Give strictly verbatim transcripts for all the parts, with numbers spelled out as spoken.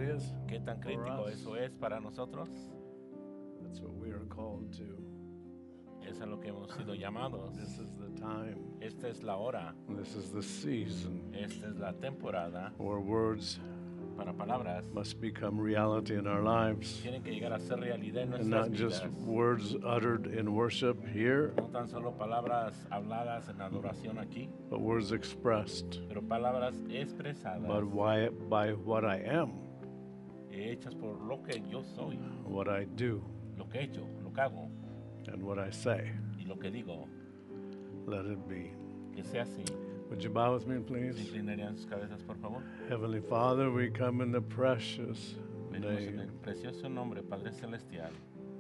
is ¿Qué tan for crítico us. eso es para nosotros? That's what we are called to. Es a lo que hemos sido llamados. This is the time. Esta es la hora. This is the season Esta es la temporada where words para palabras. must become reality in our lives. Tienen que llegar a ser realidad en And nuestras not just vidas. words uttered in worship here, No tan solo palabras habladas en adoración aquí, but words expressed pero palabras expresadas, but why, by what I am, hechas por lo que yo soy, what I do, lo que he hecho, lo que hago and what I say. y lo que digo. Let it be. Que sea así. Would you bow with me, ¿Se please? inclinarían sus cabezas, por favor? Heavenly Father, we come in the precious Venimos en el name, precioso nombre, Padre Celestial,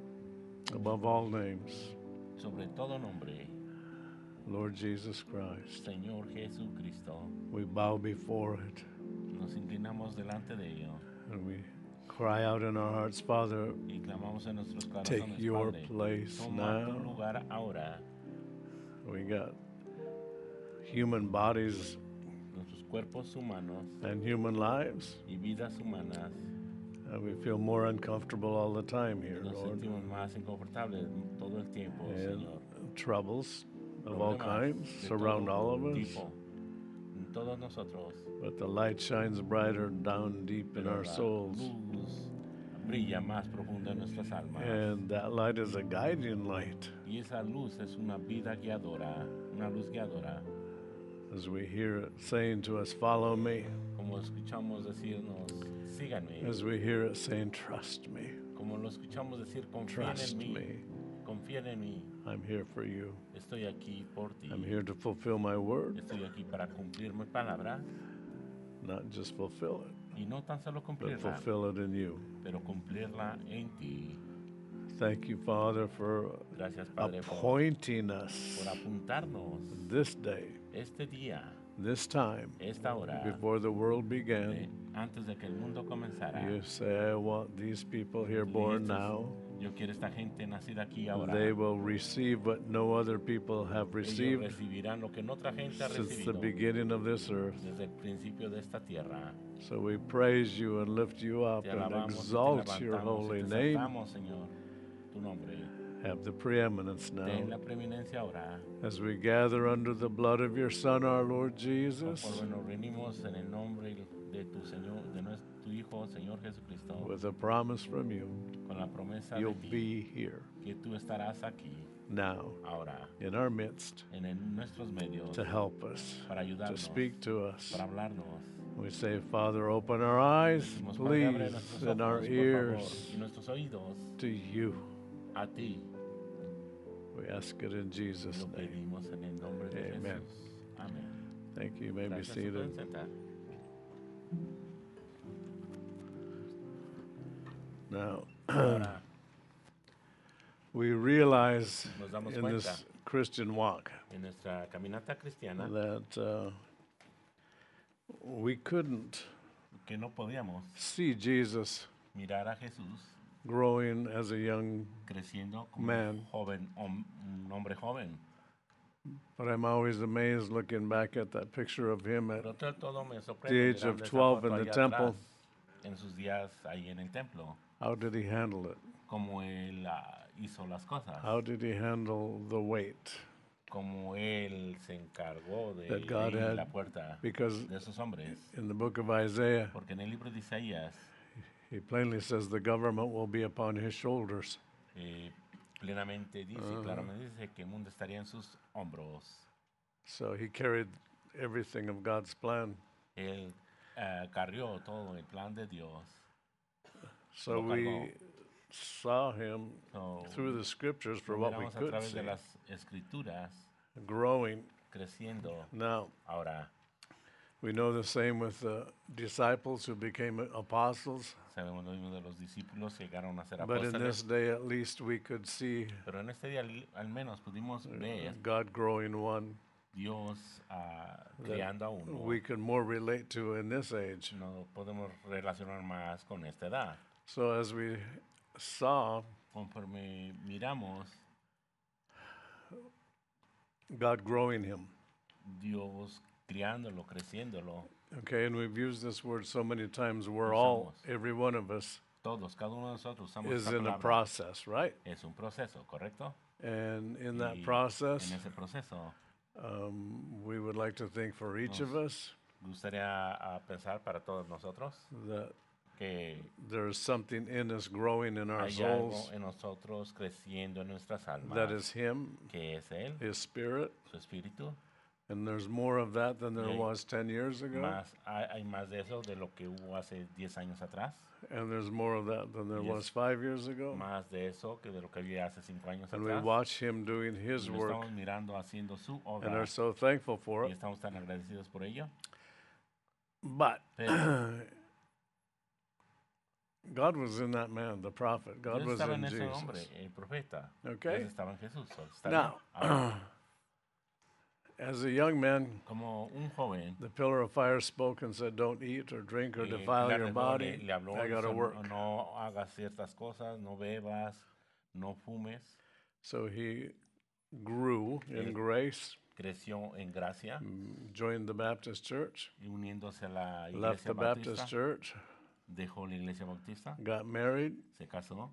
above all names, sobre todo nombre, Lord Jesus Christ. Señor Jesucristo. We bow before it Nos inclinamos delante de ello and we cry out in our hearts, Father, y clamamos en nuestros take corazones, your Padre, place toma tu now. lugar ahora. We got human bodies Nuestros cuerpos humanos and human lives, y vidas humanas. and we feel more uncomfortable all the time here, Nos Lord. sentimos más inconfortables todo el tiempo, And Señor. troubles of all Problemas kinds de surround todo all of us, tipo, en todos nosotros. but the light shines brighter down deep in Pero our la souls. luz brilla más profunda en nuestras almas. And that light is a guiding light Y esa luz es una vida guiadora, una luz guiadora. as we hear it saying to us, follow me, Como escuchamos decirnos, síganme. as we hear it saying, trust me, Como lo escuchamos decir, confíen trust en mí. me, Confíen en mí. I'm here for you. Estoy aquí por ti. I'm here to fulfill my word, Estoy aquí para cumplir mi palabra. not just fulfill it, Y no tan solo but cumplirla, fulfill it in you. pero cumplirla en ti. Thank you, Father, for Gracias, Padre, por, appointing us por apuntarnos this day, este día, this time, esta hora, before the world de- began. antes de que el mundo comenzara. You say, I want these people here Tú born dijiste, now. yo quiero esta gente nacida aquí ahora. They will receive what no other people have Ellos received recibirán lo que en otra gente ha since the recibido beginning of this earth. desde el principio de esta tierra. So we praise you and lift you up Te and alabamos y te exalt your levantamos holy y te name. exaltamos, Señor, tu nombre. Have the preeminence Ten now la preeminencia ahora. as we gather under the blood of your Son, our Lord Jesus, Conforme nos reunimos en el nombre de tu Señor, de nuestro tu Hijo, Señor Jesucristo, with a promise from you. con la promesa de You'll ti, be here que tú estarás aquí, now ahora, in our midst en el- nuestros medios, to help us, para to ayudarnos, speak to us. para hablarnos. We say, Father, open our eyes, Decimos, Padre, abre please, nuestros and our ojos, por favor, ears y nuestros oídos to you. a ti. We ask it in Jesus' Lo name. pedimos en el nombre de Amen. Jesús. Amén. Thank you. You may be Gracias, se pueden seated. sentar. Now, Ahora we realize nos damos in cuenta this Christian walk en nuestra caminata cristiana that uh, we couldn't que no podíamos see Jesus mirar a Jesús growing as a young, creciendo como Man. un joven, hom- un hombre joven. but I'm always amazed looking back at that picture of him at Pero todo, todo me sorprende the age mirando of esa twelve foto in the allá temple. atrás, en sus días ahí en el templo, how did he handle it? como él ah, hizo las cosas, How did he handle the weight? como él se encargó de That God abrir had- la puerta Because de esos hombres. in the book of Isaiah, Porque en el libro de Isaías he plainly says the government will be upon his shoulders. eh, plenamente dice, Ajá. claramente dice que el mundo estaría en sus hombros. So he carried everything of God's plan. Él ah, carrió todo el plan de Dios. So Lo we cargó. saw him So, through the scriptures for lo what we miramos a could través see, de las escrituras growing. creciendo. Now, Ahora we know the same with the disciples who became apostles, sabemos lo mismo de los discípulos que llegaron a ser but in this apóstoles. day at least we could see Pero en este día al, al menos pudimos ver God growing one Dios ah, that criando a uno. we can more relate to in this age. No podemos relacionar más con esta edad. So as we saw Conforme miramos God growing him, Dios criándolo, creciéndolo, Okay, and we've used this word so many times. We're all, Usamos. every one of us, Todos, cada uno de nosotros usamos is esta in a palabra. process, right? Es un proceso, ¿correcto? And in Y that process, en ese proceso, um, we would like to think for each of us gustaría ah, pensar para todos nosotros that que there's something in us growing in our hay algo souls en nosotros creciendo en nuestras almas, that is Him, que es Él, His Spirit, su espíritu. and there's more of that than there Y hay was ten years ago, Más, hay, hay más de eso de lo que hubo hace diez años atrás, and there's more of that than there Yes. was five years ago. más de eso que de lo que había hace cinco años And we atrás. watch Him doing Y His lo work estamos mirando haciendo su and obra are so thankful for y it. estamos tan agradecidos por ello. But Pero God was in that man, the prophet. God Dios was estaba in en ese hombre, Jesus. el profeta. Okay. Dios estaba en Jesús. ¿Está Now, bien? Ahora, as a young man, como un joven, the pillar of fire spoke and said, "Don't eat or drink or eh, defile Pilar your de Fuego body. le, le habló, I got to dijo, work." no, no hagas ciertas cosas, no bebas, no fumes. So he grew in Él grace, creció en gracia, mm, joined the Baptist church, y uniéndose a la left iglesia the Baptist bautista, church, dejó la iglesia bautista, got married, se casó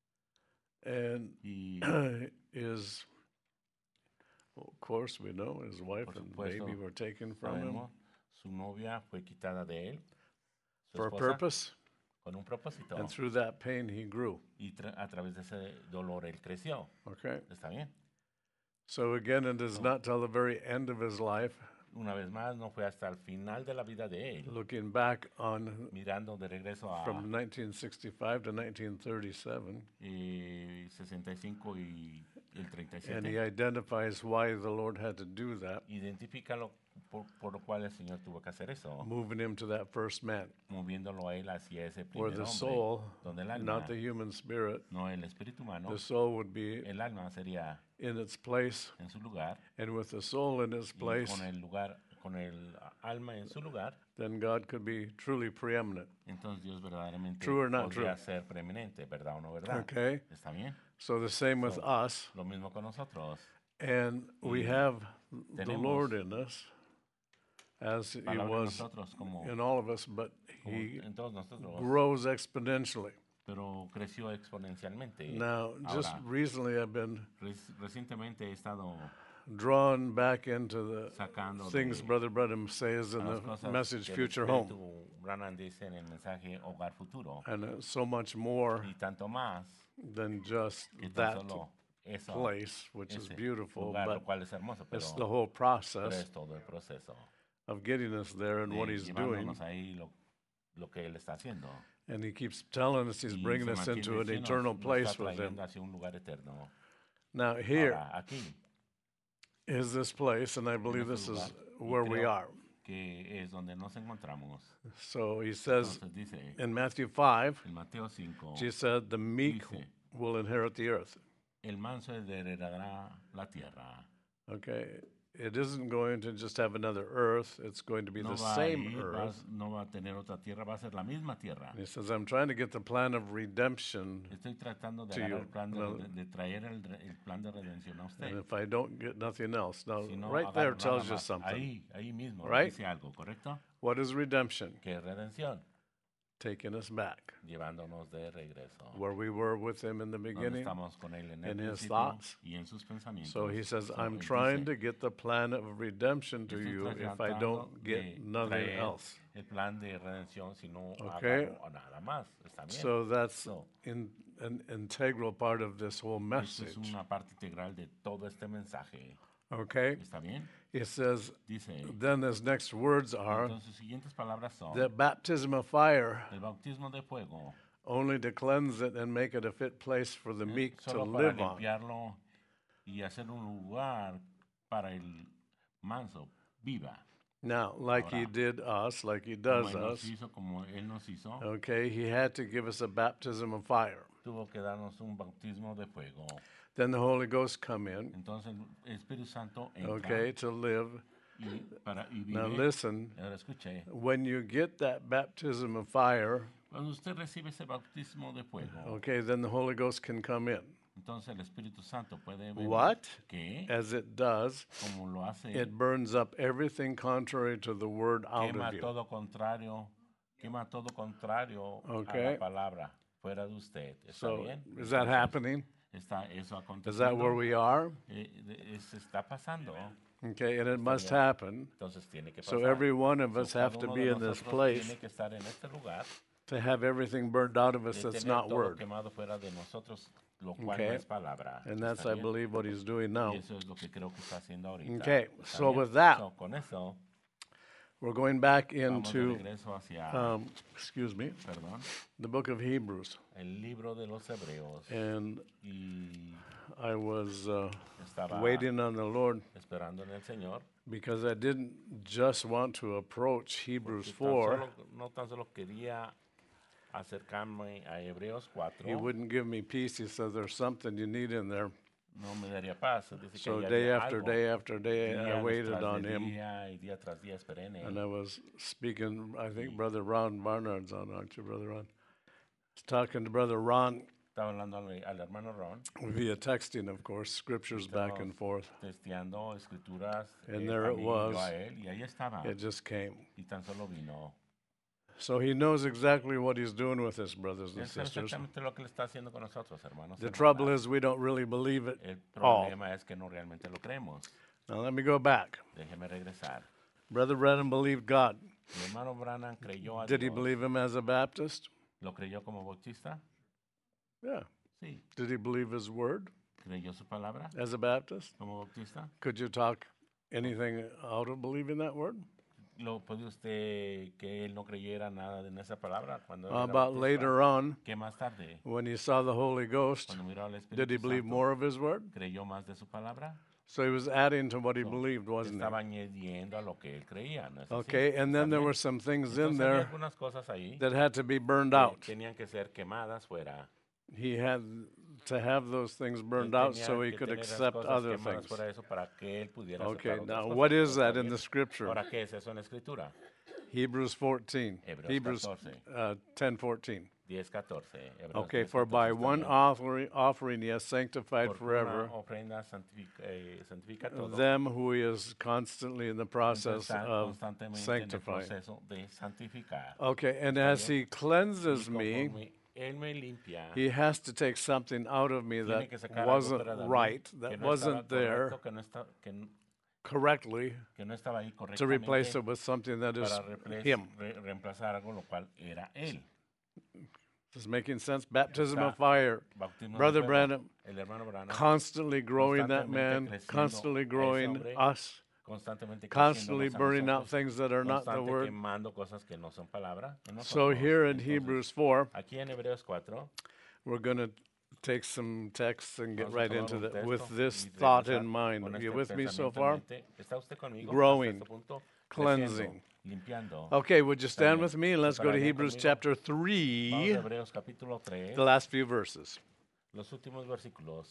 and y his, well, of course, we know his wife Por and supuesto, baby were taken from him sabemos, su novia fue quitada de él, su for a esposa, purpose, con un propósito, and through that pain he grew. y tra- a través de ese dolor él creció. Okay. ¿Está bien? So again, it is No. not till the very end of his life, Una vez más, no fue hasta el final de la vida de él, looking back on mirando de regreso a from nineteen sixty-five to nineteen thirty-seven, eh, sesenta y cinco y el treinta y and he siete, identifies why the Lord had to do that, identifica lo, por, por lo cual el Señor tuvo que hacer eso, moving him to that first man, moviéndolo a él hacia ese where primer the hombre, soul, donde el alma, not the human spirit, no el espíritu humano, the soul would be el alma sería in its place, en su lugar, and with the soul in its y place, con el lugar, con el alma en su lugar, then God could be truly preeminent. entonces Dios verdaderamente True or not podría true? ser preeminente, ¿verdad o no verdad? Okay? ¿Está bien? So the same with So, us, Lo mismo con nosotros. and we Y have the tenemos Lord in us, as he Palabra en was nosotros como, in all of us, but como he en todos nosotros, grows exponentially. pero creció exponencialmente. Now, just Ahora, recently I've been rec- recientemente he estado drawn back into the sacando things de Brother Branham says in a las the cosas message que el Future Home, Espíritu Branham dice en el mensaje Hogar Futuro, and uh, so much more y tanto más than just que tan that solo eso, place, which is ese beautiful, lugar, lo but cual es hermoso, pero, it's the whole pero process es todo el proceso of getting us there and de what he's doing. llevándonos ahí lo, lo que él está haciendo. And he keeps telling us he's Y bringing se us mantiene into an diciendo, eternal nos place está with him. trayendo hacia un lugar eterno. Now, here Ahora, aquí is this place, and I believe este this lugar, is y where we creo are. que es donde nos encontramos. So he says Entonces dice in Matthew five, en Mateo cinco, Jesus said, the meek dice, will inherit the earth. el manso heredará la tierra. Okay, it isn't going to just have another earth, it's going to be No the va, a same ir, va a- earth. no va a tener otra tierra, va a ser la misma tierra. And he says, I'm trying to get the plan of redemption, Estoy tratando de to agarrar you. el plan de, No. de- de traer el, re- el plan de redención a and usted. if I don't get nothing else. Now, Si no, right agarro there nada tells you más. something. Ahí, ahí mismo Right? dice algo, ¿correcto? What is redemption? Que es redención, Taking us back llevándonos de regreso. where we were with him in the Donde beginning. estamos con él en el in his principio thoughts. y en sus pensamientos. So he says, So, I'm él trying dice, to get the plan of redemption to "Estoy you if I tratando don't de get nothing traer else. el plan de redención si no Okay. agarro nada más. ¿Está bien? So that's So, in, an integral part of this whole esto message. es una parte integral de todo este mensaje. Okay? ¿Está bien? It says, Dice, then his next words are, entonces sus siguientes palabras son, the baptism of fire el bautismo de fuego, only to cleanse it and make it a fit place for the eh, meek to solo para live on. limpiarlo y hacer un lugar para el manso viva. Now, like he Ahora, did us, like he Como does él nos us, hizo, como él nos hizo, okay, he had to give us a baptism of fire. tuvo que darnos un bautismo de fuego. Then the Holy Ghost come in, Entonces el Espíritu Santo entra okay, to live. y, para, y Now vive. listen, Ahora escuche, when you get that baptism of fire, cuando usted recibe ese bautismo de fuego, okay, then the Holy Ghost can come in. Entonces el Espíritu Santo puede venir what? que, As it does, como lo hace, it burns up everything contrary to the word out quema of you. todo contrario, quema todo contrario a Okay. la palabra fuera de usted. ¿Está So, bien? is that Entonces, happening? ¿Está eso Is that where aconteciendo? we are? Eh, de- es- está pasando. Okay, and it must bien. happen. Entonces tiene que So pasar. every one of So, us have cada to uno be de in this nosotros place tiene que estar en este lugar to have everything burned out of us de that's tener not todo word. quemado fuera de nosotros, lo cual Okay. no es palabra. And ¿Está that's, I bien? believe, what he's doing now. Y eso es lo que creo que está haciendo ahorita. Okay, ¿Está so bien? with that, So, con eso, we're going back vamos de into, regreso hacia, um, excuse me, perdón, the book of Hebrews. el libro de los Hebreos. And Y I was uh, estaba waiting on the Lord esperando en el Señor. because I didn't just want to approach Hebrews porque tan four. solo- no tan solo quería acercarme a Hebreos cuatro. He wouldn't give me peace. He said, there's something you need in there. No me daría paz. Dice que So ahí day había after algo. day after day, I Día waited tras on de him. día y día tras día esperé en él. And I was speaking, I think Brother Ron Barnard's on, aren't you, Brother Ron? I was talking to Brother Ron Estaba hablando al, al hermano Ron, via texting, of course, scriptures back and forth. testeando escrituras. And él there a it mí, was. yo a él, y ahí estaba. It just came. Y tan solo vino. So he knows exactly what he's doing with us, brothers and Él sabe sisters. exactamente lo que le está haciendo con nosotros, hermanos. The hermanas. trouble is we don't really believe it El all. problema es que no realmente lo creemos. Now let me go back. Déjeme regresar. Brother Brennan believed God. Mi hermano Branham creyó a Did he Dios. believe him as a Baptist? ¿Lo creyó como bautista? Yeah. Sí. Did he believe his word ¿Creyó su palabra as a Baptist? como bautista? Could you talk anything out of believing that word? ¿Lo puede usted que él no creyera nada de esa palabra cuando él How era about bautista? later on, ¿Qué más tarde? when he saw the Holy Ghost, Cuando miró al Espíritu did he believe Santo, more of his word? ¿creyó más de su palabra? So he was adding to what he So, believed, wasn't Estaba he? añadiendo a lo que él creía, ¿no es así? Okay, and ¿Está then there bien? were some things in Entonces, había there algunas cosas ahí that had to be burned que out. tenían que ser quemadas fuera. He had to have those things Él burned out tenía so he que could tener esas accept cosas other quemadas things. fuera de eso para que él pudiera Okay, aceptar otras now cosas. what is ¿Está that in bien? the scripture? Ahora, ¿qué es eso en la Escritura? Hebrews fourteen. Hebreos Hebrews catorce. uh, ten fourteen. diez catorce. Hebreos Okay, diez for by catorce está one bien. offering, offering he has sanctified Porque forever una ofrenda santifica, eh, santifica todo. them who he is constantly in the Entonces, process está of constantemente en el sanctifying. proceso de santificar. Okay, and Está as bien. he cleanses Y me, conforme él me limpia, he has to take something out of me tiene that que sacar algo wasn't fuera de mí, right, que that no estaba wasn't there correcto, que no está- que n- correctly, que no estaba ahí to replace correctamente it with something that is para reemplaz- him. re- reemplazar algo lo cual era él. Is this making sense? Baptism Está- of fire. Bautismo de Brother fuego. Branham, El hermano Branham constantly growing that constantemente man, creciendo constantly ese growing hombre, us, constantemente constantly creciéndonos a burning out nosotros, things that are not the constante word. quemando cosas que no son palabra en So nosotros. here in Entonces, Hebrews four, aquí en Hebreos cuatro, we're going to take some texts and get vamos a right tomar into un that texto with this y thought regresar in mind. con Are you este with me so pensamiento en far? mente. ¿Está usted conmigo? Growing, Hasta este punto, cleansing. creciendo, limpiando. Okay, would you stand También. with me and let's Se go to pararía Hebrews conmigo. chapter Vamos three, a Hebreos capítulo tres, the last few verses. los últimos versículos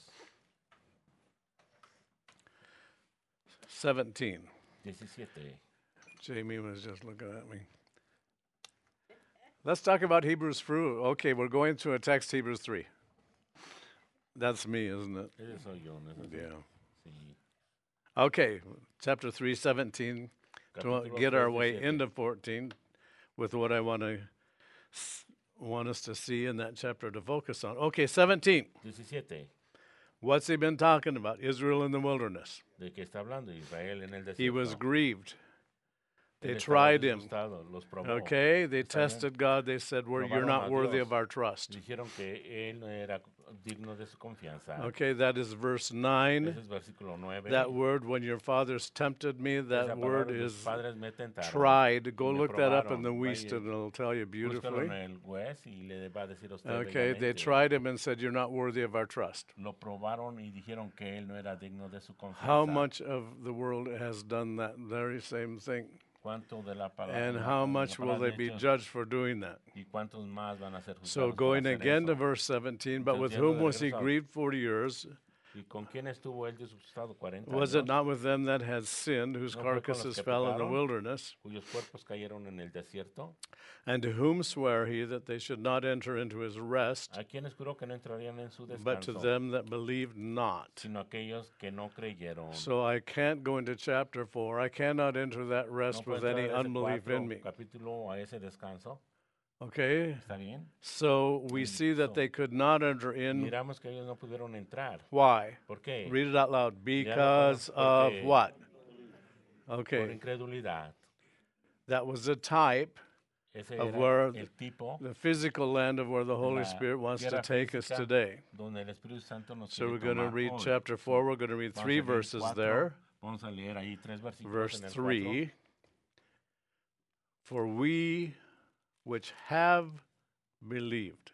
seventeen. diecisiete. Jamie was just looking at me. Let's talk about Hebrews fruit. Okay, we're going to a text, Hebrews three. That's me, isn't it? Ese soy yo, ¿no es así? Yeah. Sí. Okay, chapter three, seventeen. To Capítulo get our tres, way diecisiete. into fourteen with what I want to want us to see in that chapter to focus on. Okay, seventeen. diecisiete. What's he been talking about? Israel in the wilderness. ¿De qué está hablando? Israel en el desierto. He was grieved. Él They estaba tried him. disgustado, los probó. Okay, they Está bien. tested God. They said, well, you're Probaron not a worthy Dios. of our trust. Dijeron que él no era digno de su confianza. Okay, that is verse Ese nine. es versículo nueve. That word, when your fathers tempted me, Esa that palabra, word tus is padres me tentaron. tried. Go me look that up in probaron. the West Vaya, and it'll tell you Búscalo beautifully. en el West y le va a decir a usted Okay, they bellamente. tried him and said, you're not worthy of our trust. Lo probaron y dijeron que él no era digno de su confianza. How much of the world has done that very same thing? ¿Cuánto de la palabra, And la- how la much will palabra they de be hechos, judged for doing that? y cuántos más van a ser So juzgados por going hacer again to eso? verse seventeen, but with Entonces, whom yendo de was he regreso a- grieved forty years? ¿Y con quién estuvo él disgustado cuarenta Was años? it not with them that had sinned, whose ¿No fue con los carcasses que fell in the pecaron? wilderness? Cuyos cuerpos cayeron en el desierto. And to whom sware he that they should not enter into his rest, ¿A quiénes juró que no entrarían en su but to descanso? them that believed not? Sino aquellos que no creyeron. So I can't go into chapter four. I cannot enter that No rest puedo with any entrar a ese unbelief cuatro in me. capítulo a ese descanso. Okay? ¿Está bien? So we see that So, they could not enter in. Miramos que ellos no pudieron entrar. Why? ¿Por qué? Read it out loud. Léalo Because conmigo. of Porque what? Por Okay. incredulidad. That was a type, Ese of era where el tipo the physical land of where the Holy la Spirit wants to tierra take us física today. donde el Espíritu Santo nos So quiere we're going to tomar read hoy. chapter four. We're going to read Vamos a three leer verses cuatro. there. Vamos a leer ahí tres versículos Verse en el cuatro. three. For we which have believed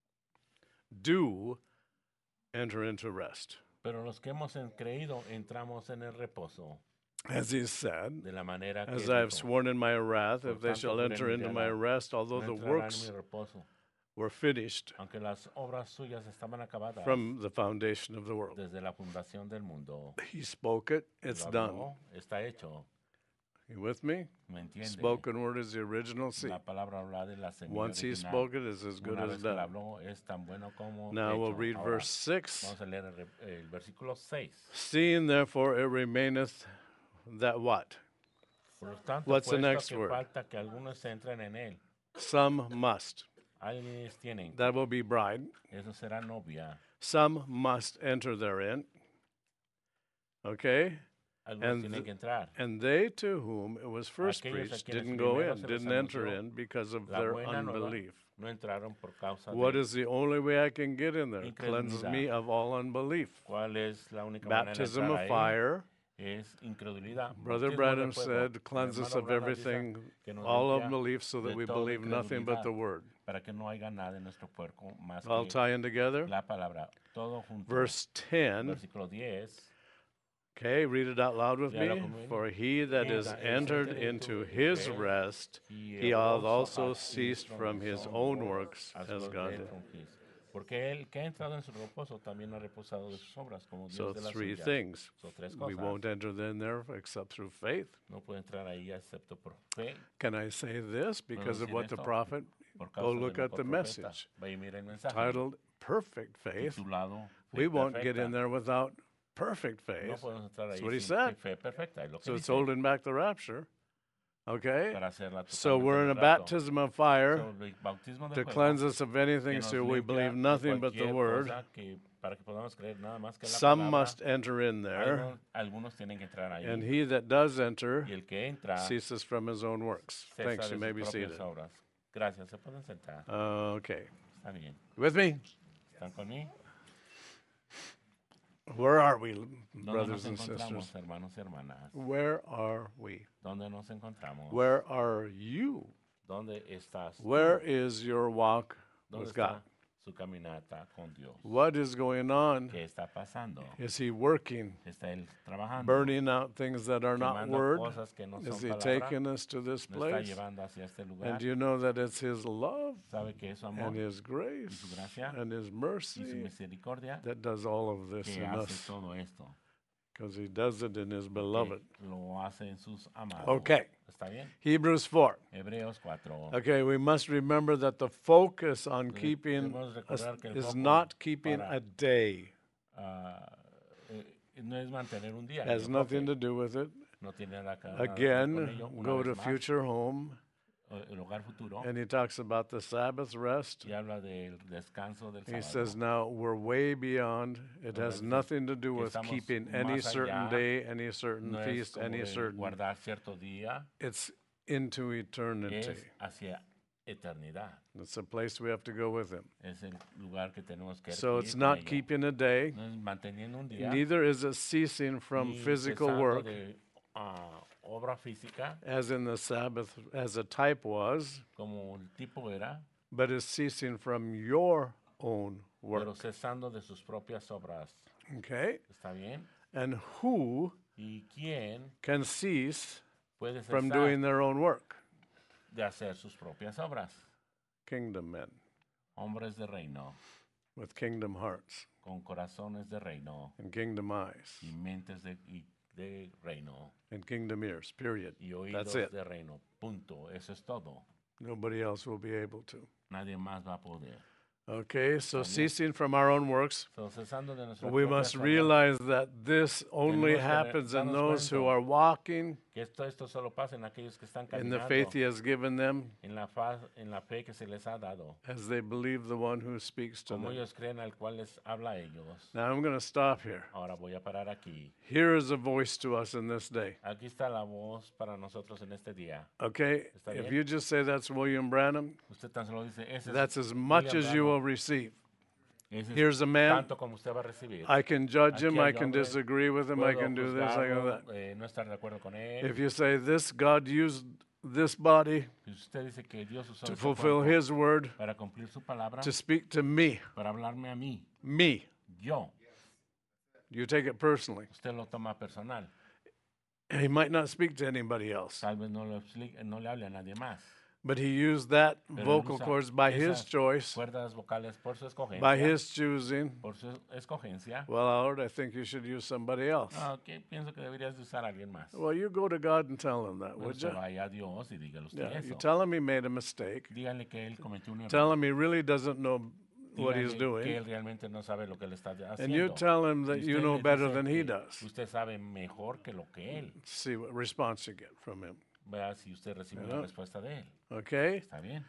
do enter into rest. Pero los que hemos en- creído entramos en el reposo As he said, de la manera que as I have dijo, sworn in my wrath, Por if they tanto, shall juré enter en mi into my piedad, rest, although no the entrarán works en mi reposo, were finished aunque las obras suyas estaban acabadas from the foundation of the world. desde la fundación del mundo. He spoke it, it's Lo done. habló, está hecho. You with me? ¿Me entiende? Spoken word is the original seed. La palabra hablada es la semilla Once he original. spoke it, it's as good Una as vez que la done. habló, es tan bueno como Now we'll hecho. read Ahora, verse six. vamos a leer el, re- el versículo seis. Seeing therefore it remaineth that what? Por lo tanto, What's the puesto next que word? falta que algunos entren en él. Some must. Algunos tienen. That will be bride. Eso será novia. Some must enter therein. Okay? Algunos And tienen th- que entrar. And they to whom it was first Aquellos a preached quienes didn't go primero in, se les didn't enter anunció in because of La their buena nueva unbelief. no entraron por causa What de is the only way I can get in there? Cleanses me Incredulidad. of all unbelief. cuál es la única manera de Baptism entrar of ahí. fire. Es incredulidad. Brother Bautismo de Branham fuego. said, El cleanse us hermano of Branham dice everything, que nos all limpia unbelief, so that de we toda believe nothing but the incredulidad, word. para que no haya nada en nuestro cuerpo más All que tying together. la palabra. Todo junto. Verse ten. Versículo diez. Okay, read it out loud with Léalo me. conmigo. For he that He is that is entered entered into into his his rest, He he hath also hath ceased from his own works, as well God as did. from his. Porque él que ha entrado en su reposo también ha reposado de sus obras, como Dios So de las three suyas. things. Son tres We cosas. won't enter then there except through faith. No puede entrar ahí excepto por fe. Can I say this because of decir what the esto? prophet Por Go causa look del at the profeta. message Vaya y mira el mensaje. titled Perfect Faith? Titulado Fe We won't get Perfecta. in there without perfect No faith. podemos entrar ahí That's what he sin said. fe perfecta. Es lo que So it's dice, holding back the rapture. Okay? para hacerla So totalmente we're in a del rapto. baptism of fire So, el bautismo del to fuego cleanse us of que anything nos so we limpia believe de nothing but the cualquier word. cosa que- para que podamos creer nada más que la Some palabra. must enter in there, Algunos, algunos tienen que entrar ahí. and he that does enter Y el que entra ceases from his own works. cesa Thanks, de you may sus be propias seated. obras. Gracias, se pueden sentar. Okay. Está bien. With me? ¿Están conmigo? Where are we, ¿Dónde brothers nos and encontramos, sisters? hermanos y hermanas? Where are we? ¿Dónde nos encontramos? Where are you? ¿Dónde estás tú? Where is your walk ¿Dónde with está God? su caminata con Dios? What is going on? ¿Qué está pasando? Is he working, ¿Está él trabajando? burning out things that are not quemando word? cosas que no son Is he palabra? taking us to this ¿Nos está place? llevando hacia este lugar? And do you know that it's his love ¿Sabe que es su amor and his grace su gracia and his y su mercy misericordia that does all of this que in hace us? todo esto? Because he does it in his Que beloved. lo hace en sus amados. Okay. ¿Está bien? Hebrews four. Hebreos cuatro. Okay, we must remember that the focus on Debe- keeping debemos us recordar que el is foco not keeping para- a day. Ah, eh, no es mantener un día. Has el nothing to enfoque do with it. no tiene nada que nada que ver con Again, ello. Una go vez to más, future home, o- el hogar futuro and he talks about the Sabbath rest. y habla del descanso del He sábado. says now we're way beyond. It Ahora has dice nothing to do que with estamos keeping any más certain allá. day, any certain no es feast, como any de certain. guardar cierto día, It's into eternity. es hacia eternidad. It's a place we have to go with him. Es el lugar que tenemos que So ir it's con not ello. keeping a day, No es manteniendo un día, neither is it ceasing from ni physical cesando work, de, ah, obra física, as in the Sabbath, as a type was, como el tipo era, but is ceasing from your own pero work. cesando de sus propias obras. Okay? ¿Está bien? And who ¿Y quién can cease puede from cesar doing their own work? de hacer sus propias obras? Kingdom men. Hombres de reino. with kingdom hearts con corazones de reino and kingdom eyes y mentes de, y de reino and kingdom ears, period. y oídos That's it. de reino. Punto. Eso es todo. Nobody else will be able to. Nadie más va a poder. Okay, so Está bien. ceasing from our own works, So, cesando de nuestras we propias must obras, realize that this only Tenemos que happens in darnos those who cuenta are walking que esto, esto solo pasa en aquellos que están in the caminando faith He has given them en la, fa- en la fe que se les ha dado, as they believe the one who speaks to como them. ellos creen al cual les habla a ellos. Now I'm going to stop here. Ahora voy a parar aquí. Here is a voice to us in this day. Aquí está la voz para nosotros en este día. Okay, Está if bien. you just say that's William Branham, Usted tan solo dice, ese that's es as much William as you Branham. will receive. Ese es Here's a man. tanto como usted va a recibir. I can judge him, Aquí hay I can hombre, disagree with him, I Puedo can do this, I can do juzgarlo, that. eh, no estar de acuerdo con él. If you say this, God used this body Si usted dice que Dios usó to este fulfill cuerpo His word, para cumplir su palabra, to speak to me, para hablarme a mí, me, yo, you take it personally. usted lo toma personal. He might not speak to anybody else, Tal vez no, lo explique, no le hable a nadie más. but He used that Pero él vocal usa cords by His esas choice, Cuerdas vocales por su escogencia. by His choosing. Por su escogencia. Well, Lord, I think you should use somebody else. Ah, ok, pienso que deberías de usar a alguien más. Well, you go to God and tell Him that, Pues would usted you? vaya a Dios y dígale usted Yeah, you eso. tell Him He made a mistake. Dígale que él cometió un error. Tell Him He really doesn't know what He's Dígale que doing. él realmente no sabe lo que él está haciendo. And you tell Him Y that usted you know le better dice than He que does. Usted sabe mejor que lo que él. See what response you get from Him. Vea si usted recibe Yeah. una respuesta de él. Okay? Está bien.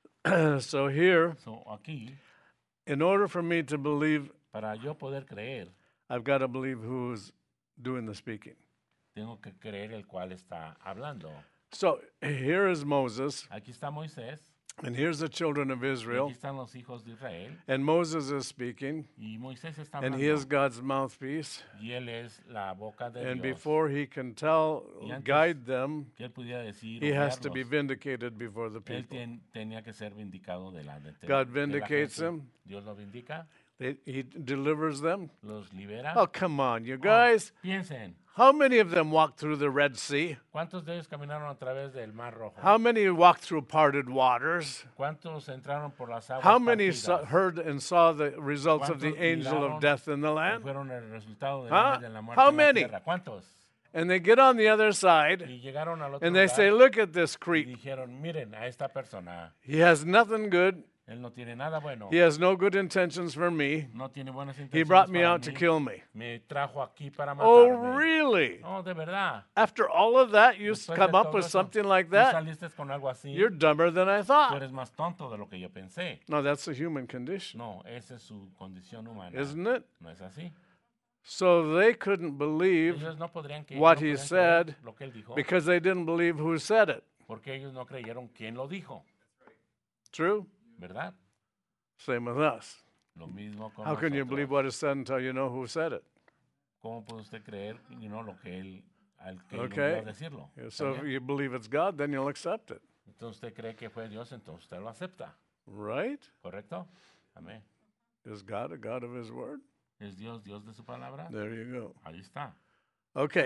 So here, So, aquí, in order for me to believe, para yo poder creer, I've got to believe who's doing the speaking. tengo que creer el cual está hablando. So here is Moses, Aquí está Moisés. and here's the children of Y Israel, aquí están los hijos de Israel. and Moses is speaking, Y Moisés está and hablando. he is God's mouthpiece. Y él es la boca de And Dios. before he can tell, Y antes guide them, que él pudiera decir, he o has to be guiarlos, vindicated before the él people. ten- tenía que ser vindicado delante de God de la vindicates gente. him. Dios lo vindica, They, he delivers them. los libera. Oh, come on, you Oh, guys. piensen, How many of them walked through the Red Sea? ¿cuántos de ellos caminaron a través del Mar Rojo? How many walked through parted waters? ¿Cuántos entraron por las aguas How many partidas? saw, heard and saw the results of the ¿Cuántos angel miraron of death in the que land? fueron el resultado del Huh? ángel de la muerte How en la many? tierra? ¿Cuántos? And they get on the other side Y llegaron al otro and they lugar say, look at this y creep. dijeron, miren a esta persona, He has nothing good. él no tiene nada bueno, He has no good intentions for me. no tiene buenas He intenciones brought me para out to mí, kill me. me trajo aquí para Oh, matarme. really? No, de verdad. After all of that, you Después come de up todo with eso, something like tú that? saliste con algo así, You're dumber than I tú thought. eres más tonto de lo que yo pensé. No, that's the human condition, No, esa es su condición humana. isn't it? No es así. So they couldn't believe Ellos no podrían que, what no he podrían said creer lo que él dijo because they didn't believe who said it. porque ellos no creyeron quién lo dijo, True? ¿verdad? Same with us. Lo mismo con How can you nosotros. believe what is said until you know who said it? ¿Cómo puede usted creer you know, lo que él, al que él Okay. envió a decirlo? Yeah, ¿Está So if bien? you believe it's God, then you'll accept it. Entonces usted cree que fue Dios, entonces usted lo acepta, Right? ¿correcto? Amén. Is God a God of his word? ¿Es Dios Dios de su palabra? There you go. Ahí está. Okay.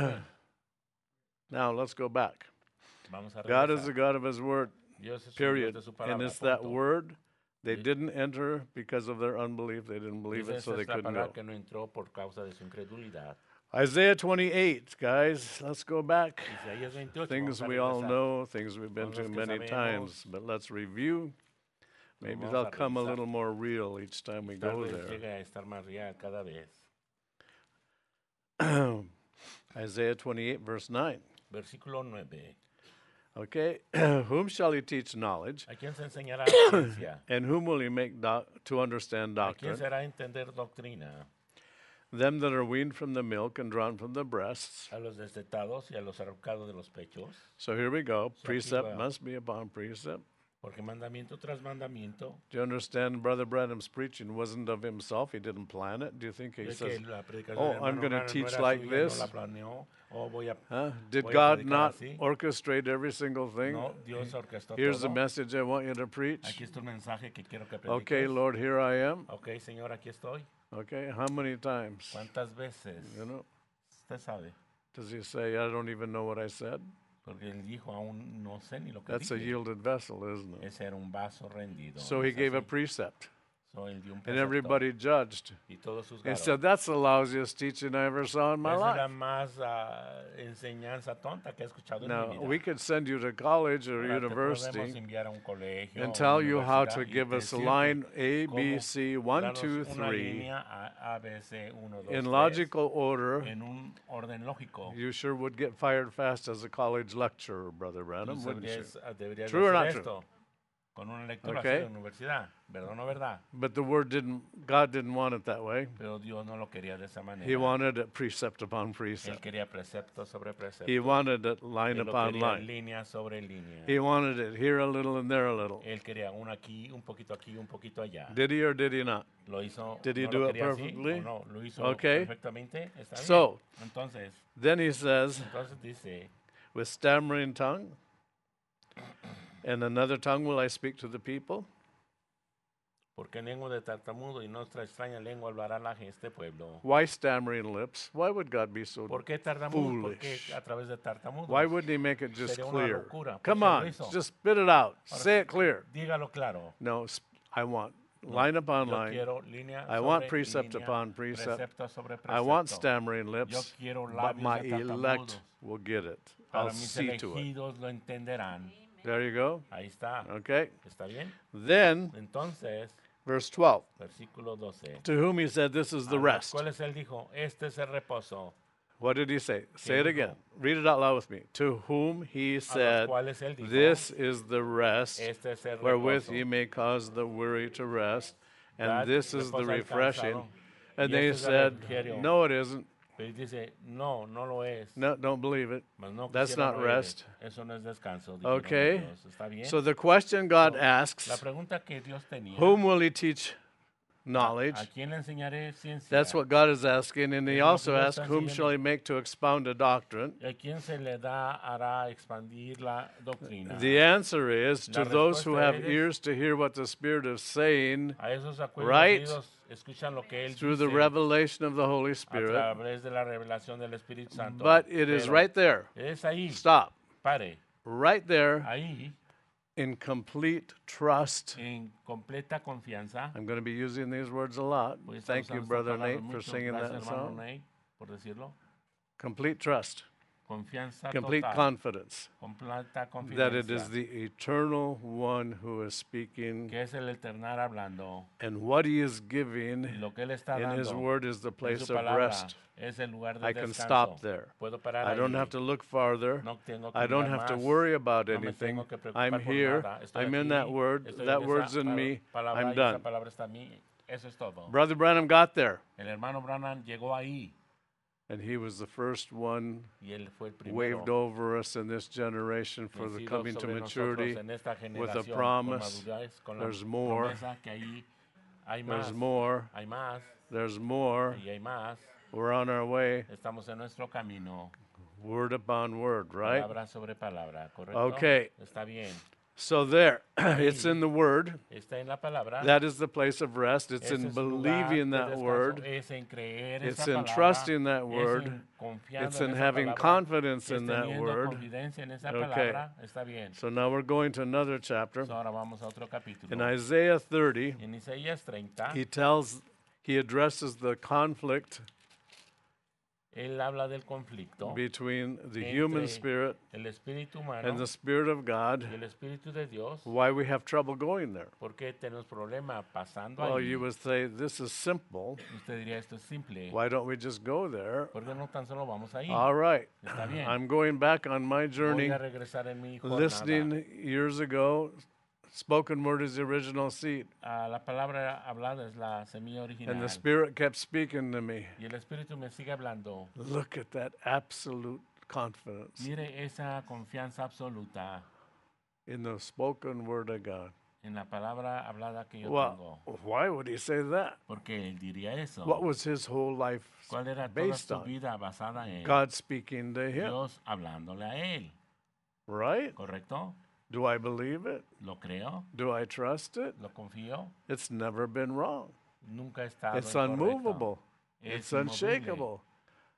Now let's go back. Vamos a God is regresar. the God of his word, Dios es un Dios period. de su And palabra, it's that punto. word they Dice- didn't enter because of their unbelief. They didn't believe Dice, it, so esa they es la couldn't palabra go. que no entró por causa de su incredulidad. Isaiah twenty-eight, guys. Let's go back. Isaías veintiocho, Things vamos a we all regresar. know, things we've been to Cosas que many sabemos. times, but let's review. Maybe vamos they'll a come a revisar. little more real each time we Tal go vez there. llegue a estar más real cada vez. Isaiah twenty-eight, verse nine. Versículo nueve. Okay, whom shall he teach knowledge, ¿A quién se enseñará ciencia? and whom will he make doc- to understand ¿A quién doctrine? se hará entender doctrina? Them that are weaned from the milk and drawn from the breasts. A los destetados y a los arrojados de los pechos. So here we go. aquí Precept va. must be upon precept. Porque mandamiento tras mandamiento. Do you understand Brother Branham's preaching wasn't of himself? He didn't plan it. Do you think he Ve says, que la predicación "Oh, del I'm hermano gonna Branham no teach era like suya, this"? No la planeó. O voy a, huh? Did voy a God predicar not así. orchestrate every single thing? No, Dios orquestó Here's the todo. message I want you to preach. Aquí está un mensaje que quiero que prediques. Okay, Lord, here I am. Ok, Señor, aquí estoy. Okay, how many times? ¿Cuántas veces? You know, Usted sabe. does he say, I don't even know what I said? Porque él dijo, aún no sé ni lo que That's a dije. yielded vessel, isn't it? Ese era un vaso rendido. So ¿no he es gave a así? precept. So, él dio un And precepto everybody judged. y todos He juzgaron. said, that's the lousiest teaching I ever saw in my Esa es la life. más ah, enseñanza tonta que he escuchado en Now, mi vida. we could send you to college or Ahora, te podemos university enviar a un colegio, and a tell una you how universidad to y give us decirte line A, cómo B, C, one, darnos two, una three, línea A, A, B, C, uno, dos, in tres, logical order. en un orden lógico. You sure would get fired fast as a college lecturer, Brother Tú Branham, wouldn't you? sabrías, ah, deberías True or hacer not true? esto con una lectura Okay. así de universidad, ¿verdad o no verdad? But the word didn't, God didn't want it that way. Pero Dios no lo quería de esa manera. He wanted it precept upon Él precept. quería precepto sobre precepto. He wanted it line Él lo upon quería line. línea sobre línea. He wanted it here a little and there a little. Él quería uno aquí, un poquito aquí, un poquito allá. Did he or did he not? Lo hizo, Did he no do lo it quería así, perfectly? o no, lo hizo Okay. perfectamente. Está bien. So, Entonces, then he says, entonces dice, with stammering tongue, and another tongue will I speak to the people? porque lengua de tartamudo y nuestra extraña lengua hablará la este pueblo. Why stammering lips? Why would God be so ¿Por qué tartamudo? Porque foolish? a través de tartamudos. Why wouldn't he make it just Sería una clear? locura. ¿Por Come qué lo on, hizo? just spit it out. Ahora, Say it clear. Dígalo claro. No, sp- I want line upon Yo line. quiero línea I sobre want precept línea, upon precept. precepto sobre I want precepto. stammering Yo lips, quiero but labios my de tartamudos. elect will get it. Para I'll mis see to it. elegidos lo entenderán. There you go. Ahí está. Okay. ¿Está bien? Then, Entonces, verse twelve, versículo doce. to whom he said, this is the A los rest. cuales él dijo, este es el reposo. What did he say? Say it dijo? again. Read it out loud with me. To whom he A los said, cuales él dijo, this is the rest este es el wherewith reposo. ye may cause the weary to rest, and Dad this is the reposa al refreshing. cansado. And Y they este es el said, refrigerio. no, it isn't. Pero él dice, no, no lo es. No, don't believe it. Mas no That's quisieron not oír. rest. Eso no es descanso. dijeron Okay. ellos. ¿Está bien? So the question God So, asks, La pregunta que Dios tenía, whom will he teach knowledge? ¿a quién le enseñaré ciencia? That's what God is asking. And he Es lo que also Dios asks, está whom enseñando. shall he make to expound a doctrine? ¿Y a quién se le da, hará expandir la doctrina? The answer is to La those who respuesta have es- ears to hear what the Spirit is saying A esos acuerdos Right. oídos escuchan lo que él through the dice revelation of the Holy a Spirit. través de la revelación del Espíritu Santo. But it is Pero right there. Es ahí, Stop. pare, Right there ahí, in complete trust. en completa confianza. I'm going to be using these words a lot. Voy a estar Thank you, usando estas Brother palabras Nate, for mucho. singing Gracias, that hermano song. Nate, por decirlo. Complete trust, Confianza complete total, confidence completa that it is confidencia, the eternal one who is speaking, que es el eternar hablando, and what he is y giving lo que él está in his dando word is the en place su of palabra rest. es el lugar de I can descanso. stop there. Puedo parar I don't ahí. have to look farther. No tengo que I don't mirar have to más. worry about No me anything. tengo que preocupar I'm por here. nada. Estoy I'm in aquí. that word. Estoy That en word's esa in pal- me. palabra I'm y esa done. palabra está en mí. Eso es todo. Brother Branham got there, El hermano Branham llegó ahí and he was the first one y él fue el primero waved over us in this generation for the vencido coming to sobre maturity. nosotros en esta with a generación con promise. madurez, con la There's more. promesa que ahí hay más, There's more. hay más There's more. y hay más. We're on our way, Estamos en nuestro camino, word upon word, right? palabra sobre palabra, ¿correcto? Okay. Está bien. So there, it's in the word. Está en la palabra. That is the place of rest. It's Ese in es el lugar believing de that descanso. word. Es en creer It's esa in palabra. trusting that Es word. en confiando It's en in esa having palabra. confidence Es in that teniendo word. confidencia en esa Okay. palabra. Está bien. So now we're going to another chapter. So ahora vamos a otro capítulo. In Isaiah thirty, En Isaías treinta, he tells, he addresses the conflict él habla del conflicto between the human entre spirit el espíritu humano and the spirit of God, y el espíritu de Dios. why we have trouble going there. ¿Por qué tenemos problema pasando Well, ahí? you would say, this is simple. Usted diría, esto es simple. Why don't we just go there? ¿Por qué no tan solo vamos ahí? All right. Está bien. I'm going back on my journey. Voy a regresar en mi jornada. Listening years ago, spoken word is the original seed. Ah, la palabra hablada es la semilla original. And the Spirit kept speaking to me. Y el Espíritu me sigue hablando. Look at that absolute confidence Mire esa confianza absoluta in the spoken word of God. en la palabra hablada que yo Well, tengo. why would he say that? Porque él diría eso. What was his whole life ¿Cuál era toda based su on? vida basada en God speaking to him, Dios hablándole a él? right? ¿Correcto? Do I believe it? ¿Lo creo? Do I trust it? ¿Lo confío? It's never been wrong. Nunca ha estado It's incorrecto. unmovable. Es It's inmovible. unshakable.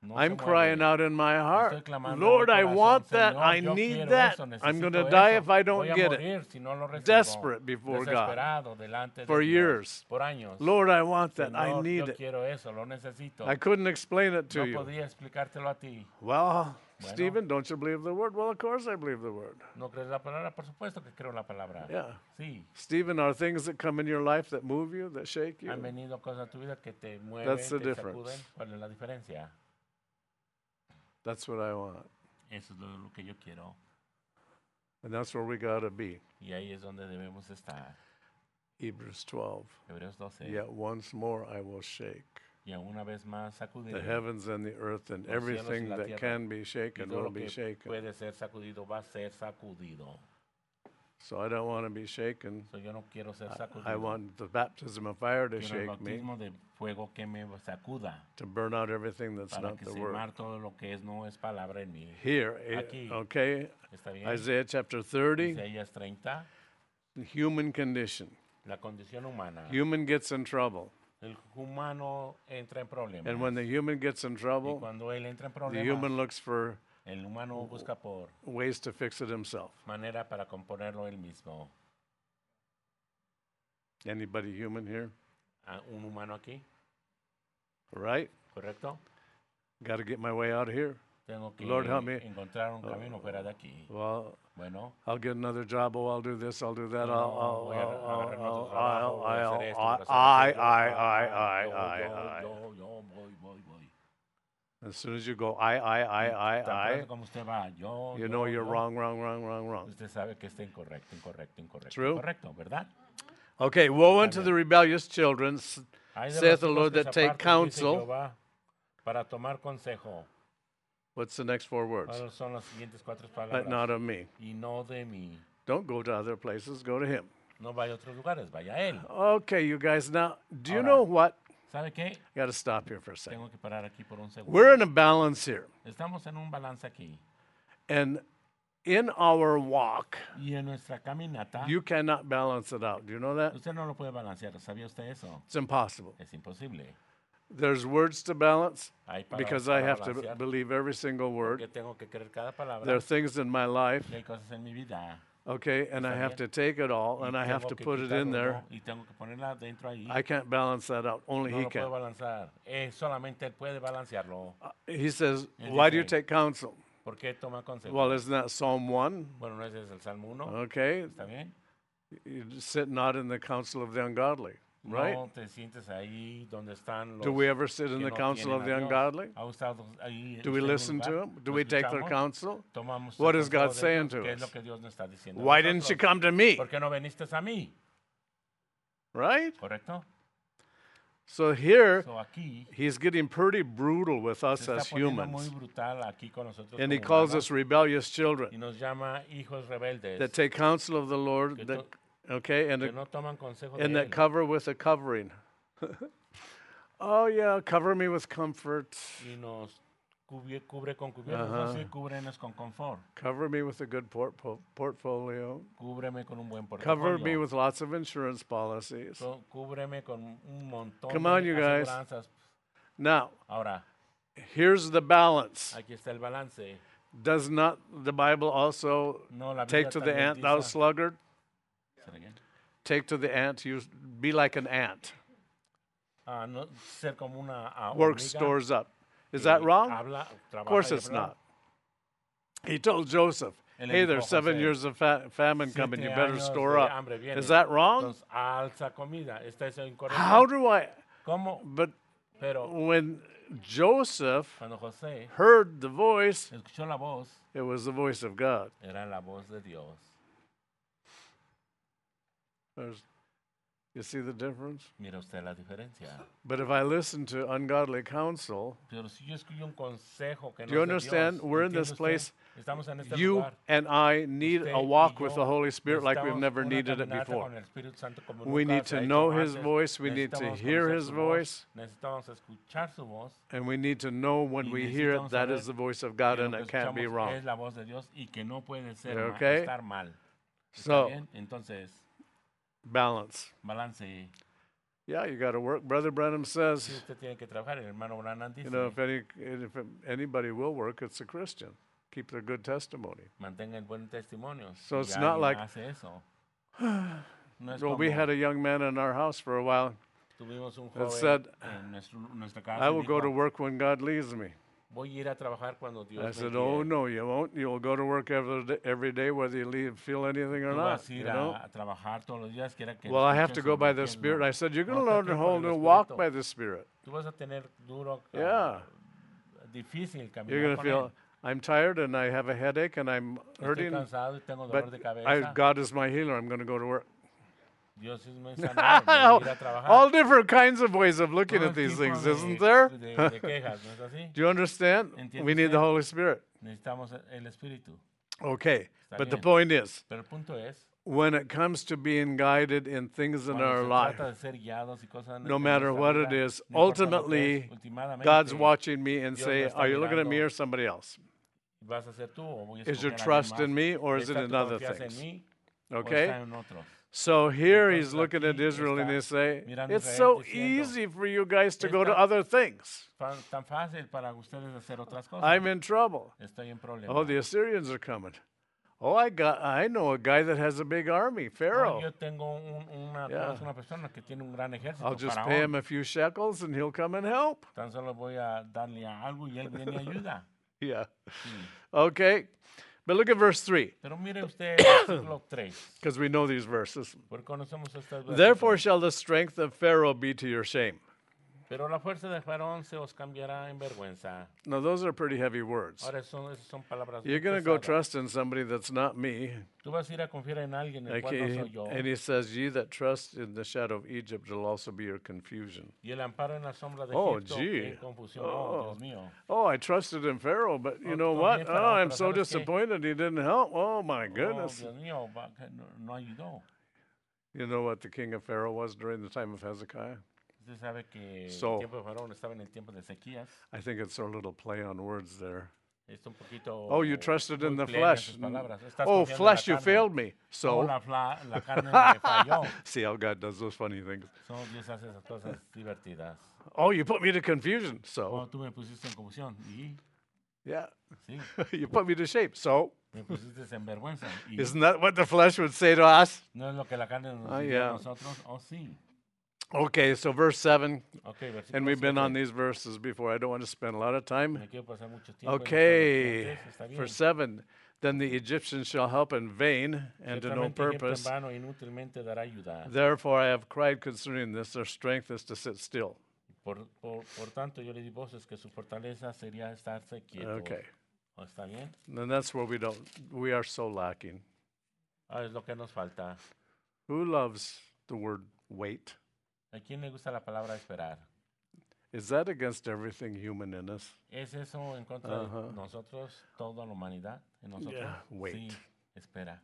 no I'm se crying mueve. out in my heart, Estoy clamando en Lord, mi I corazón, want that. Señor, I yo need quiero that. eso, I'm going to necesito die eso. if I Voy don't a get it. morir si no lo recibo. Desperate before God. Desesperado delante For de Dios. years. Por años. Lord, I want that. I Señor, need yo it. quiero eso, lo necesito. I couldn't explain it to No you. podía explicártelo a ti. Well, Bueno. Stephen, don't you believe the word? Well, of course I believe the word. ¿No crees la palabra? Por supuesto que creo la palabra. Yeah. Sí. Stephen, are things that come in your life that move you, that shake you? Han venido cosas a tu vida que te mueven, That's the te difference. sacuden. ¿Cuál es la diferencia? That's what I want. Eso es lo, lo que yo quiero. And that's where we got to be. Y ahí es donde debemos estar. Hebrews twelve. Hebreos doce. Yet once more I will shake Y una vez más sacudiré. the heavens and the earth, and Los cielos y everything la that tierra. can be Y shaken todo will lo be que shaken. puede ser sacudido va a ser sacudido. So I don't want to be shaken. So yo no quiero ser I, sacudido. I want the baptism of fire to Quiero el shake me, bautismo de fuego que me sacuda to burn out everything that's para not que the se word. mar todo lo que es no es palabra en mí. Here, eh, Aquí. okay, ¿Está bien? Isaiah chapter thirty, Isaías treinta, human condition. la condición humana. Human gets in trouble. El humano entra en problemas. And when the human gets in Y trouble, cuando él entra en the problemas, human looks for el humano busca por ways to fix it himself. manera para componerlo él mismo. Anybody human here? ¿A un humano aquí? Right? ¿Correcto? Got to get my way out of here. Tengo que Lord, help me. encontrar un camino fuera de aquí. Well, Bueno, I'll get another job. Oh, I'll do this. I'll do that. no, I'll, I'll, voy a I'll, agarrar I'll, otro trabajo, I'll, voy a hacer esto, voy a I'll, hacer I, aquello. I, Ah, I, yo, I, yo, I, I. yo, yo, voy, voy, voy. As soon as you go, I, I, I, I, Tan I, pronto como usted va, yo, you yo, know you're yo, wrong, wrong, wrong, wrong, wrong. usted sabe que está incorrecto, incorrecto, incorrecto. True. Incorrecto, ¿verdad? Okay, woe unto the rebellious children, s- Hay de saith los the hijos Lord, que that se take apartan, dice counsel. Jehová, para tomar consejo. What's the next four words? ¿Cuáles son las siguientes cuatro But palabras? not of me. Y no de mí. Don't go to other places, go to him. No vaya a otros lugares, vaya a él. Okay, you guys, now, do you Ahora. know what? ¿Sabe qué? Got to stop here for a second. Tengo que parar aquí por un segundo. We're in a balance here. Estamos en un balance aquí. And in our walk, Y en nuestra caminata, you cannot balance it out. Do you know that? usted no lo puede balancear. ¿Sabía usted eso? It's impossible. Es imposible. There's words to balance Hay palabras because I para have to balancear, believe every single word. porque tengo que creer cada palabra. There are things in my life, Y hay cosas en mi vida. okay, and I Está have bien. to take it all y and I have tengo to que put it in quitarlo, there. ¿no? Y tengo que ponerla dentro ahí. I can't balance that out. Only no he lo puedo can. balancear. Eh, solamente él puede balancearlo. Uh, He says, Él why do you dice, take counsel? ¿Por qué toma consejo? Well, isn't that Psalm one? bueno, no ese es el Salmo uno. Okay, ¿Está bien? you sit not in the counsel of the ungodly, right? No te sientes ahí donde están los Do we ever sit in que the no counsel tienen of a the Dios. ungodly? ¿Ha estado ahí Do we usted en un listen to lugar? them? Do ¿Lo we take their escuchamos? counsel? Tomamos What el is God consejo de saying Dios, to ¿qué es lo us? que Dios nos está diciendo a Why didn't you nosotros? come to me? ¿Por qué no viniste a mí? Right? ¿Correcto? So here, So, aquí he's getting pretty brutal with us se está as poniendo muy humans. brutal aquí con nosotros And he como calls humanos, us rebellious y children nos llama hijos rebeldes that take counsel of the que, Lord, to- that, okay, and, que that- no toman consejo and de that él. cover with a covering. Oh, yeah, cover me with comfort. Y nos cubre, cubre con cubiertos, Ajá. así cúbrenos con confort. Cover me with a good port- po- portfolio. Cúbreme con un buen Cover me portafolio. with lots of insurance policies. Co- Cúbreme con un montón Come de on, you guys. aseguranzas. Now, Ahora, here's the balance. aquí está el balance. Does not the Bible also No, la take Biblia to the también ant, thou dice- sluggard? Say it again. Take to the ant, you be like an ant. Ah, no, ser como una ah, Work hormiga stores up. Is que that wrong? habla, Of trabaja course y it's habla. not. He told Joseph, Él le hey, dijo there's a seven José, years of fa- famine Siete coming. You better años store de up. hambre vienen. Is that wrong? Entonces, alza comida. ¿Está eso incorrecto? How do I? ¿Cómo? But Pero when Joseph cuando José heard the voice, escuchó la voz, it was the voice of God. era la voz de Dios. There's, you see the difference? Mira usted la diferencia. But if I listen to ungodly counsel, Pero si yo escucho un consejo que no do you es de understand? Dios, We're in ¿entiende this usted? place. Estamos en este You lugar. and I need Usted a y walk yo with the Holy Spirit like we've necesitamos never una needed it caminata before. con el Espíritu Santo como We nunca need se ha to hecho know His antes. voice. We need to Necesitamos hear conocer His su voice. Necesitamos escuchar su voz. And we need to know when Y we hear it, necesitamos that saber is the voice of God que and lo que it can't be escuchamos wrong. Es la voz de Dios y que no puede ser You ma- okay? estar mal. ¿Está So, bien? Entonces, balance. balance. Yeah, you got to work. Brother Branham says, Sí, usted tiene que trabajar. El hermano Branham you dice, know, if any if anybody will work, it's a Christian. Keep their good testimony. mantenga el buen testimonio. So Si it's not alguien like, hace eso, no es well, we como had a young man in our house for a while. tuvimos un that joven said, en nuestro, nuestra I casa y will go to dijo, work when God leads me. voy a ir a trabajar cuando Dios I me said, guíe. oh, no, you won't. You'll go to work every day, every day whether you leave, feel anything or Tú not. vas a You ir know? a, a trabajar todos los días, quiera que Well, I have to escuches go o by no the quieras, Spirit. no. I said, you're going to No te learn to tiempo hold del and walk Espíritu. by the Spirit. Tú vas a tener duro, ah, Yeah. difícil You're caminar going to con feel, él. I'm tired and I have a headache and I'm Estoy hurting, cansado y tengo dolor but de I, cabeza. God is my healer. I'm going to go to work. Dios es mi sanador, voy a ir a trabajar. All different kinds of ways of looking Todo at these tipo things, de, isn't there? de, de quejas, ¿no es así? Do you understand? ¿Entiende We need the usted? Holy Spirit. Necesitamos el Espíritu. Okay. Está But the bien. point is, Pero el punto es, when it comes to being guided in things in cuando our se life, trata de ser guiados y cosas en, no en matter nuestra what vida, it is, no importa lo que es, ultimately, últimamente, God's watching me and Dios say, me está are you looking at me mirando. or somebody else? ¿Vas a ser tú o voy a Is your escoger a alguien trust más? in me or is it ¿Está in tu other confianza en things? mí o Okay? está en otros? So here Entonces he's looking at aquí Israel and está he say, mirando it's Israel so diciendo, easy for you guys to "Es go to tan- other things. Fa- tan fácil para ustedes hacer otras cosas. I'm in trouble. Estoy en problema. Oh, the Assyrians are coming. Oh, I got, I know a guy that has a big army, Oh, Pharaoh. yo tengo un- una, Yeah. conozco una persona que tiene un gran ejército. I'll just Faraón. pay him a few shekels and he'll come and help. Tan solo voy a darle a algo y él viene y ayuda. Yeah. Sí. Okay. But look at verse three, Pero mire usted el versículo tres. because we know these verses. Porque conocemos estos versículos. Therefore shall the strength of Pharaoh be to your shame. Pero la fuerza de Faraón se os cambiará en vergüenza. Now, those are pretty heavy words. Ahora son, esas son palabras You're muy going to go pesadas. trust in somebody that's not me. Tú vas a ir a confiar en alguien el Like cual no he- soy yo. and he says, ye that trust in the shadow of Egypt will also be your confusion. Y el amparo en la sombra de Oh, Egipto gee. en confusión. Oh. Oh, Dios mío. Oh, I trusted in Pharaoh, but you Oh, know confía what? en Oh, Faraón, I'm pero so ¿sabes qué? disappointed he didn't help. Oh, my Oh, goodness. Dios mío, va- que no, no ayudó. You know what the king of Pharaoh was during the time of Hezekiah? Usted sabe que So- el tiempo de Faraón estaba en el tiempo de Ezequías. I think it's a little play on words there. Es un poquito Oh, you trusted in muy the plena en flesh. sus palabras. Estás Oh, confiando en flesh, la you carne. failed me. Oh, So, la, fla- la carne me falló. see how God does those funny things. So, Dios hace esas cosas divertidas. Oh, you put me to confusion. Oh, So, tú me pusiste en confusión. Y, yeah, sí, you put me to shame. So, me pusiste en vergüenza. Y isn't that what the flesh would say to us? no es lo que la carne nos Ah, dice yeah. a nosotros. Oh, sí. Okay, so verse seven, Okay, versículo and we've been siete. on these verses before. I don't want to spend a lot of time. No quiero pasar mucho tiempo en Okay, estos vertientes, está bien. for seven, then the Egyptians shall help in vain and to no Ciertamente Egipto en purpose. vano inútilmente dará ayuda. Therefore I have cried concerning this, their strength is to sit still. Por, por, por tanto, yo le di voces que su fortaleza sería estarse quieto. Okay, ¿Oh, ¿Está bien? and that's where we don't, we are so lacking. Ah, es lo que nos falta. Who loves the word wait? ¿A quién le gusta la palabra esperar? Is that against everything human in us? ¿Es eso en contra Ajá. de nosotros, toda la humanidad en nosotros? Yeah, wait. Sí, espera.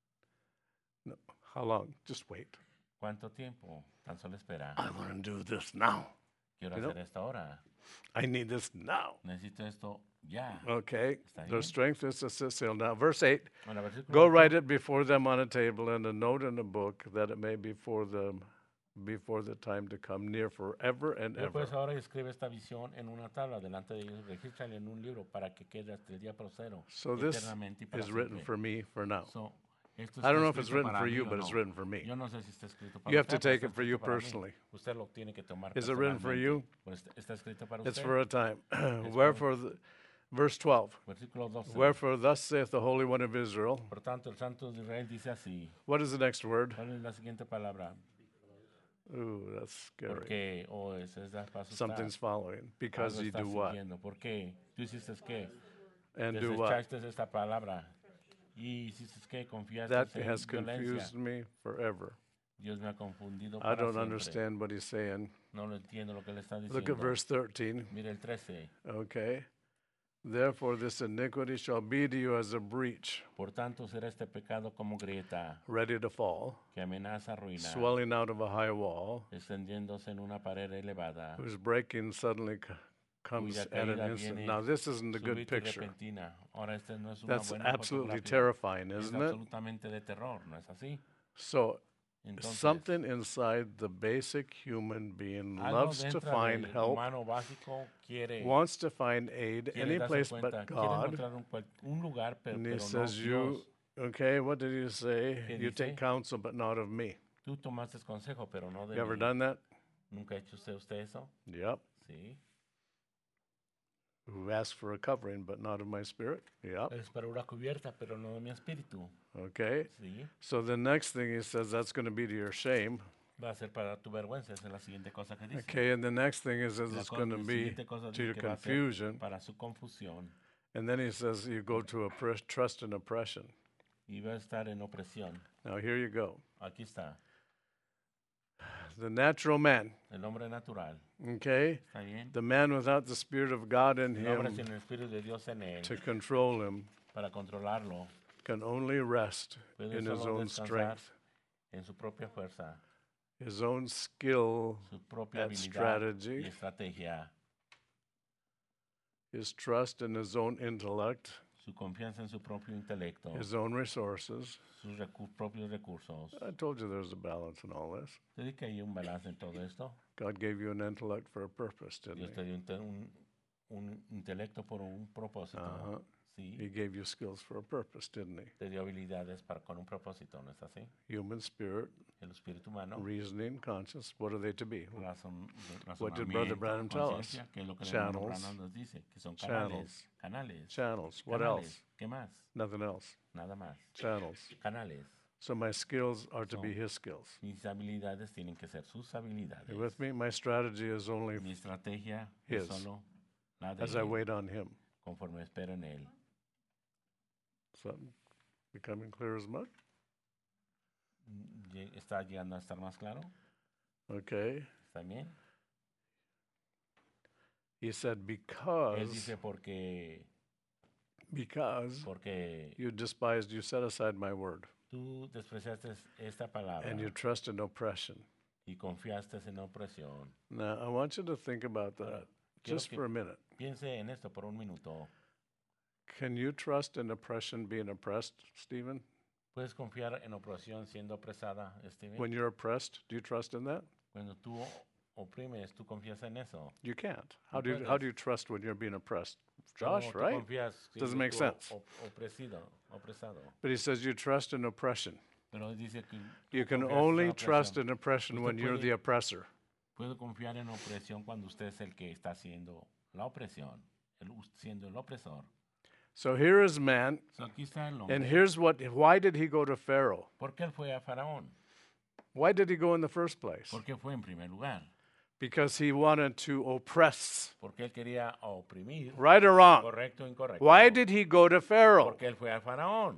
No. How long? Just wait. ¿Cuánto tiempo? Tan solo espera. I want to do this now. Quiero you know- hacer esto ahora. I need this now. Necesito esto ya. Okay, Está their bien. strength is to sit still. Now, verse eight, Bueno, versículo go ocho. write it before them on a table and a note in a book, that it may be for them before the time to come near forever and Yo ever. pues ahora escribe esta visión en una tabla delante de ellos, regístrale en un libro para que quede hasta el día próximo, So this eternamente y para is written siempre. for me for now. So, esto I don't está know if it's escrito written para for mí you, o but it's no. written for me. Yo no sé si está escrito para You have usted, to pero take está it for you escrito para mí. personally. Usted lo tiene que tomar Is it written for personalmente. you? Pues está escrito para It's usted. for a time. para- Wherefore, the, verse twelve, Versículo doce. wherefore thus saith the Holy One of Israel. Por tanto, el Santo de Israel dice así. What is the next word? ¿Cuál es la siguiente palabra? Ooh, that's scary. Porque, o oh, es, es la para asustar. Something's following. Because Algo you está do what? siguiendo. ¿Por qué? Tú hiciste qué? And do what? Desechaste esta palabra. Y hiciste qué? Confiaste That en has violencia. confused me forever. Dios me ha confundido I para don't siempre. understand what he's saying. No lo entiendo lo que le está diciendo. Look at verse thirteen. Mire el trece. Okay. Therefore, this iniquity shall be to you as a breach, Por tanto, será este pecado como grieta ready to fall, que amenaza ruina, swelling out of a high wall, extendiéndose en una pared elevada, whose breaking suddenly c- comes cuya at an caída instant. viene Now, this isn't a good súbita y picture. repentina. Ahora, este no es una That's buena absolutely fotografía. terrifying, Es isn't it? absolutamente de terror, ¿no es así? So, Entonces, something inside the basic human being algo loves to dentro find del help, humano básico quiere, wants to find aid quiere any darse place cuenta, but quiere God. encontrar un, cual- un lugar, pero, And he pero no says, you, Dios. okay, what did he say? ¿Qué You dice? take counsel, but not of me. Tú tomaste consejo, pero no de You ever mí. done that? ¿Nunca ha hecho usted, usted eso? Yep. Sí. Who asked for a covering, but not of my spirit? Yep. Es para una cubierta, pero no de mi espíritu. Okay. Sí. So the next thing he says, that's going to be to your shame. Va a ser para tu vergüenza, esa es la siguiente cosa que dice. Okay, and the next thing is La it's co- going to la be siguiente cosa to your dice que va a ser confusion. para su confusión. And then he says you go to oppre- trust and oppression. Y va a estar en opresión. Now here you go. Aquí está. The natural man, El hombre natural. okay? ¿Está bien? The man without the Spirit of God in El hombre him sin el Espíritu de Dios en él. to control him Para controlarlo. can only rest Puede in his solo own descansar strength, en su propia fuerza. his own skill, Su propia at habilidad strategy. y estrategia. his trust in his own intellect, Su confianza en su propio intelecto. his own resources. Sus recu- propios recursos. I told you there's a balance in all this. ¿Te di que hay un balance en todo esto? God gave you an intellect for a purpose, didn't Dios he? te dio un, te- un, un intelecto por un propósito. Uh-huh. Sí. He gave you skills for a purpose, didn't he? Te dio habilidades para, con un propósito, ¿no es así? Human spirit, El espíritu humano. reasoning, conscience, what are they to be? Razón, What did Brother razonamiento, Branham tell us? conciencia, que es lo que el hermano Channels. Branham nos dice, que son canales, canales, Channels. What canales. else? ¿Qué más? Nothing else. Nada más. Channels. Canales. So my skills are to be So- his skills. Mis habilidades tienen que ser sus habilidades. You with me? My strategy is only Mi estrategia His. es solo la de as I él, wait on him. conforme espero en él. So becoming clear as mud? Lle- ¿Está llegando a estar más claro? Okay. ¿Está bien? He said, Él because, dice porque, because porque you despised, you set aside my word, tú despreciaste esta palabra and you trust in oppression. y confiaste en opresión. Now, I want you to think about Ahora, that quiero just que- for a minute. Piense en esto por un minuto. Can you trust in oppression being oppressed, Stephen? ¿Puedes confiar en opresión siendo opresada, Steven? When you're oppressed, do you trust in that? Cuando tú oprimes, tú confías en eso. You can't. How No do you, how puedes. do you trust when you're being oppressed? ¿Cómo Josh, tú right? confías Doesn't siendo make tú sense. op- opresido, opresado? But he says you trust in oppression. Pero dice que You tú can confías en only la trust opresión. in oppression Usted when you're puede- the oppressor. Puedo confiar en opresión cuando usted es el que está haciendo la opresión, el, siendo el opresor. So here is man, So aquí está el hombre. and here's what. Why did he go to Pharaoh? ¿Por qué él fue a Faraón? Why did he go in the first place? ¿Por qué fue en primer lugar? Because he wanted to oppress. Porque él quería oprimir, Right or wrong? correcto o incorrecto. Why did he go to Pharaoh? Porque él fue a Faraón.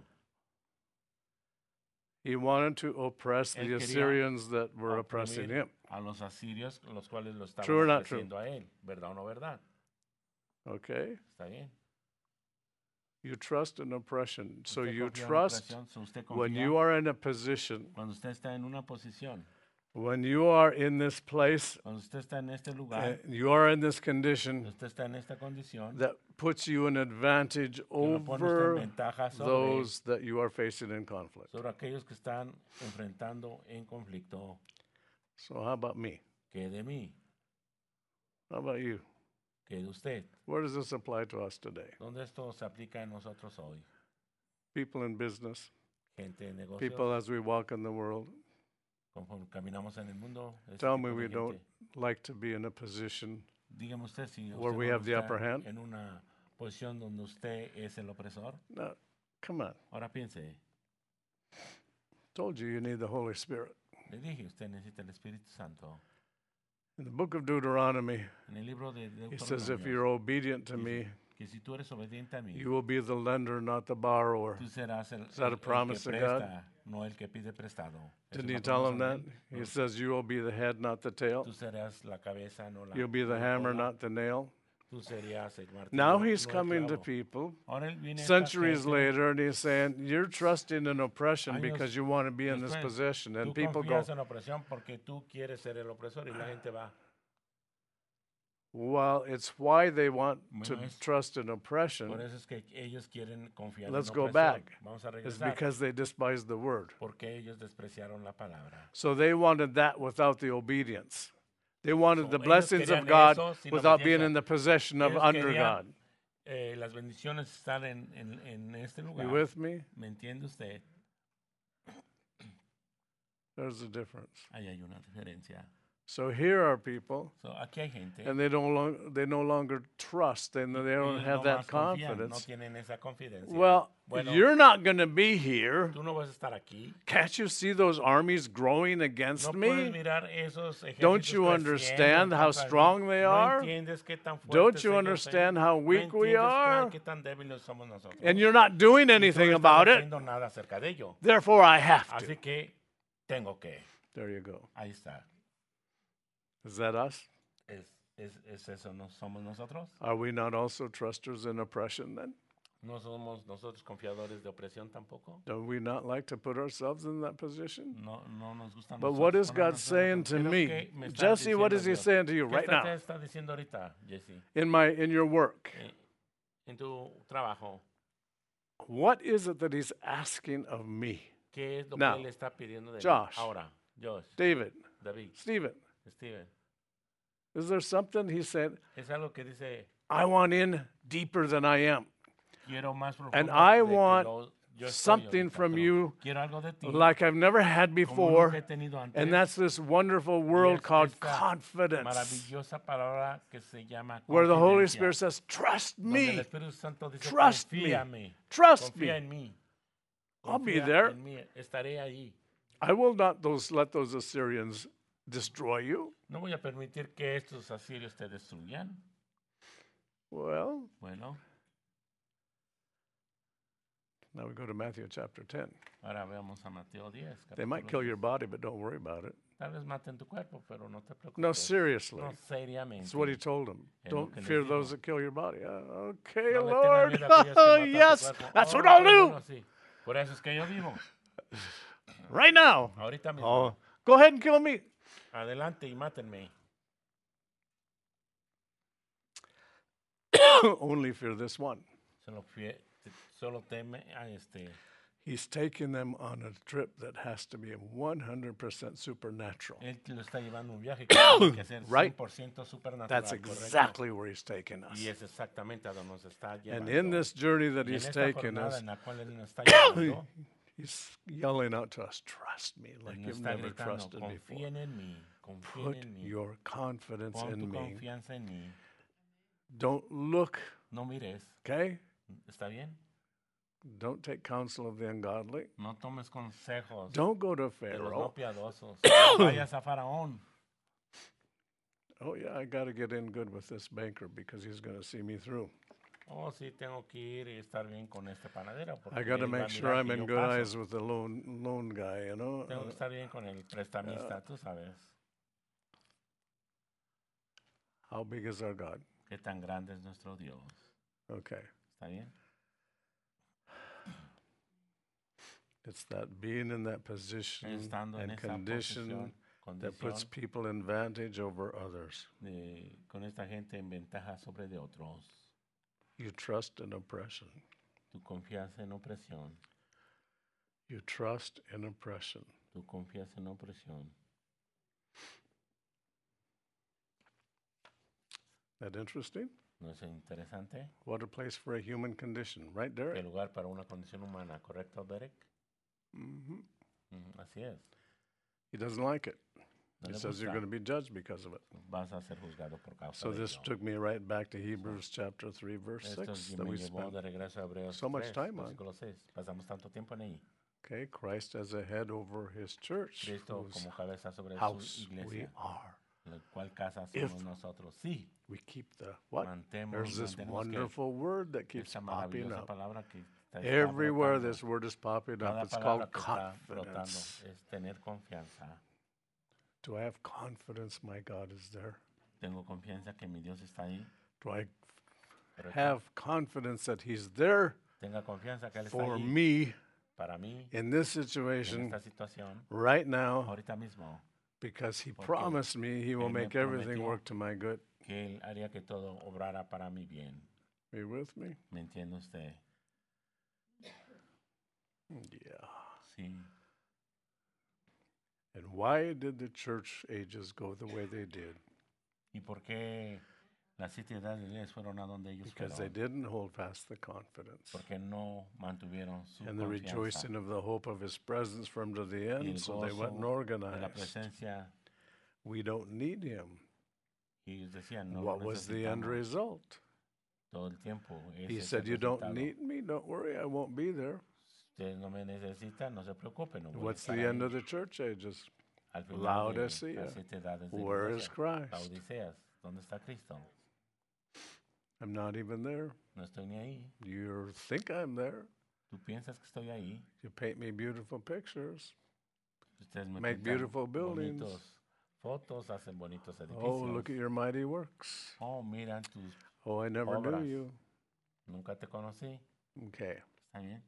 He wanted to oppress Él the quería Assyrians that were oppressing Oprimir him. a los asirios, los cuales lo estaban True or not true? oprimiendo a él. ¿Verdad o no verdad? Okay? ¿Está bien? You trust in oppression. So Usted you confía en trust opresión, so usted when confía you are in a position, cuando usted está en una posición, when you are in this place, cuando usted está en este uh, lugar, you are in this cuando condition usted está en esta condición, that puts you an advantage que lo pone usted en over ventaja sobre, those that you are facing in conflict. sobre aquellos que están enfrentando en conflicto, So how about me? que de mí, How about you? que de usted. Where does this apply to us today? ¿Dónde esto se aplica en nosotros hoy? People in business, Gente de negocios, people as we walk in the world, conforme caminamos en el mundo. este tell tipo me de we gente. don't like to be in a position Dígame usted si where usted we no have the está upper hand. en una posición donde usted es el opresor. No, come on. Ahora piense, Told you you need the Holy Spirit. le dije, usted necesita el Espíritu Santo. In the book of Deuteronomy, En el libro de he says, if Deuteronomio, you're obedient to me, que si tú eres obediente a mí, you will be the lender, not the borrower. tú serás el, that a el- el promise que of God? presta, no el que pide prestado. ¿Es Didn't una he tell him promesa that? de él? He No. says, you will be the head, not the tail. Tú serás la cabeza, no la You'll be no the la hammer, cola. not the nail. Tú serías el martillo, Now no he's el coming to clavo. people Ahora él viene a esta centuries gente, later and he's saying, you're trusting in oppression Años because you want to be in this después, position. And tú people go, confías en la opresión porque tú quieres ser el opresor y la gente va, Well, it's why they want to Bueno, es- trust in Por oppression. eso es que ellos quieren confiar Let's en go opresión. back. Vamos a It's regresar. because they despise the word. Porque ellos despreciaron la palabra. So they wanted that without the obedience. They wanted So, the ellos blessings of querían God eso sin without being obediencia. in the possession of Ellos under querían, God. eh, las bendiciones están en, en, en este You lugar. with me? ¿Me entiende usted? There's a difference. Ahí hay una diferencia. So here are people, So, aquí hay gente. and they don't long, they no longer trust, and they don't ellos have no that más confían, no confidence. tienen esa confidencia. Well, Bueno, you're not going to be here. tú no vas a estar aquí. Can't you see those armies growing against No puedes me? mirar esos ejércitos Don't you creciendo understand how contra mí. strong they No are? entiendes qué tan Don't fuertes you ellos understand son. how No weak we entiendes are? qué tan débiles somos nosotros. And you're not doing Y tú no anything estás about it. haciendo nada acerca de ello. Therefore, I have to. Así que tengo que. There you go. Ahí está. Is that us? ¿Es, es, es eso no somos nosotros? Are we not also trusters in oppression then? ¿No somos nosotros confiadores de opresión tampoco? Do we not like to put ourselves in that position? No, no nos gusta But what is nosotros God ponernos en saying la- to ¿Qué es lo me? que me está Jesse, what diciendo is he Dios? saying to you ¿Qué right está- te now está diciendo ahorita, Jesse? in my in your work? Eh, en tu trabajo, What is it that he's asking of me? ¿qué es lo Now, que él está pidiendo de mí? Josh. Ahora, Josh, David, David, Stephen, Steven, is there something he said, es algo que dice, I want in deeper than I am? quiero más profundo And I de que want lo- yo estoy something ahorita, from pero you quiero algo de ti, like I've never had como before. nunca he tenido antes, And that's this wonderful y world es called esta confidence, maravillosa palabra que se llama where the Holy confidencia, Spirit says, Trust donde el me, Espíritu Santo dice, trust me, confía en mí, trust confía me. en mí, I'll be confía there. en mí, estaré ahí. I will not those let those Assyrians destroy you. No voy a permitir que estos asirios te destruyan. Well, Bueno, now we go to Matthew chapter ten. ahora veamos a Mateo diez. They might capítulo kill your diez. body, but don't worry about it. Tal vez maten tu cuerpo, pero no te preocupes. No, seriously. No, seriamente. That's what he told them. Es lo Don't que les fear dijo. those that kill your body. Uh, okay, No le tengan Lord. miedo a aquellos que Oh, matan tu yes, cuerpo. that's Oh, what I'll qué do bueno, sí. Por eso es que yo vivo. right now. Ahorita mismo. Oh, go ahead and kill me. Adelante y mátenme. Only fear this one. Solo, fie- solo teme a este. He's taking them on a trip that has to be one hundred percent supernatural. Él te lo está llevando a un viaje que tiene que ser Right. cien por ciento supernatural. That's correcto. exactly where he's taking us. Y es exactamente a donde nos está llevando. And in this journey that Y en he's esta taken jornada us, en la cual él nos está llevando, he's yelling out to us, trust me like él you've nos está never gritando, trusted before. confíen en mí, confíen Put en mí, your confidence pon tu in me. confianza en mí, Don't look, no mires, okay? ¿está bien? Don't take counsel of the ungodly. No tomes consejos Don't go to de los no Pharaoh. piadosos, no vayas a Faraón. Oh, yeah, I got to get in good with this banker because he's going to see me through. Oh, sí, tengo que ir y estar bien con este panadero. Porque I got to él va a make sure mirar I'm que in yo good paso. eyes with the loan loan guy, you know. Tengo que Uh, estar bien con el prestamista, tú sabes. how big is our God? Qué tan grande es nuestro Dios. Okay. ¿Está bien? It's that being in that position Estando en and esa condition posición, that puts condición people in advantage over others. de, con esta gente en ventaja sobre de otros. You trust in oppression. Tu confianza en opresión. You trust in oppression. Tu confianza en opresión. That interesting? ¿No es interesante? What a place for a human condition, right, ¿Qué Derek? lugar para una condición humana? ¿Correcto, Derek? hmm Ujú, así es. He doesn't like it. No He le says you're gusta. going to be judged because of it. Vas a ser juzgado por causa So de this ello. took me right back to Hebrews chapter three, verse Esto six y that me we llevó spent. de regreso a Hebreos so much tres, time on. versículo seis. Pasamos tanto tiempo en ahí. Okay, Christ as a head over his church, Cristo whose como cabeza sobre su house we iglesia, are. la cual casa If somos nosotros. Sí, We keep the what? mantemos, There's this mantenemos que wonderful word that keeps esa popping maravillosa up. palabra que está, está Everywhere brotando. this word is popping Cada up, it's palabra called que está brotando confidence. es tener confianza. Do I have confidence my God is there? Tengo confianza que mi Dios está ahí. Do I Correcto. have confidence that he's there Tenga confianza que Él está for ahí me para mí in this en situation esta situación. right now Ahorita mismo, because he Porque promised me he will él me make everything prometió work to my good. que Él haría que todo obrara para mi bien. Are you with me? ¿Me entiende usted? Yeah. Sí. And why did the church ages go the way they did? ¿Y por qué las siete edades fueron a donde ellos Because they fueron? didn't hold fast the confidence Porque no mantuvieron su and the confianza rejoicing of the hope of his presence from to the y el end, so they went and gozo de la organized. presencia. We don't need him. Y ellos decían, no What lo was the end necesitamos result? todo el tiempo. Ese He es said, el you don't resultado. need me, don't worry, I won't be there. Usted no me necesita, no se preocupe, no voy a What's estar the ahí. end of the church ages? Al final de Laodicea. las siete edades de la Where is iglesia, Christ? Laodiceas, ¿dónde está Cristo? I'm not even there. No estoy ni ahí. You think I'm there. Tú piensas que estoy ahí. You paint me beautiful pictures. Ustedes me Make pintan beautiful buildings. bonitos fotos, hacen bonitos edificios. Oh, look at your mighty works. Oh, miran tus... Oh, I never knew Obras. you. Nunca te conocí. Okay. ¿Está bien?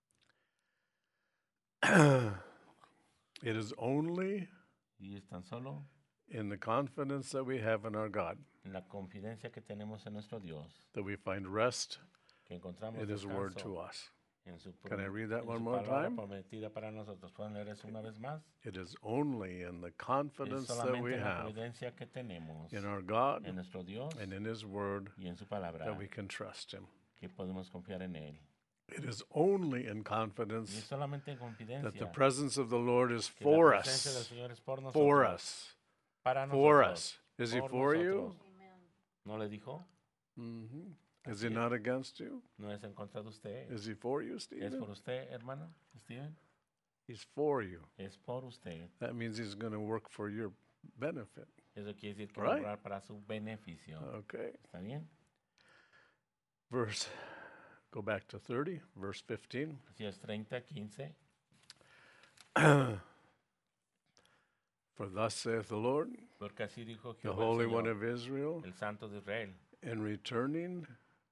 It is only Y es tan solo in the confidence that we have in our God en la confidencia que tenemos en nuestro Dios that we find rest que encontramos in his word descanso to us. en su, Can I prom- read that en one su more palabra time? prometida para nosotros. ¿Pueden leer eso una vez más? It is only in the Es confidence that we solamente en la have confidencia que tenemos in our God en nuestro Dios and in his word y en su palabra that we can trust him. que podemos confiar en Él. It is only in Y es confidence solamente en that confidencia the presence of the Lord is que la for presencia del us. Señor es por nosotros. For us. Para For nosotros. us. Is he por for you? nosotros. ¿No le dijo? hmm Is Así he es. not against you? ¿No es en contra de usted? Is he for you, ¿Es Stephen? por usted, hermano Steven? He's for you. Es por usted. That means he's going to work for your benefit. Eso quiere decir que Right. va a obrar para su beneficio. Okay. ¿Está bien? Verse, go back to thirty, verse fifteen. Así es, treinta, quince. For thus saith the Lord, Porque así dijo the Jehová el Holy One Señor, of Israel, el Santo de Israel. in returning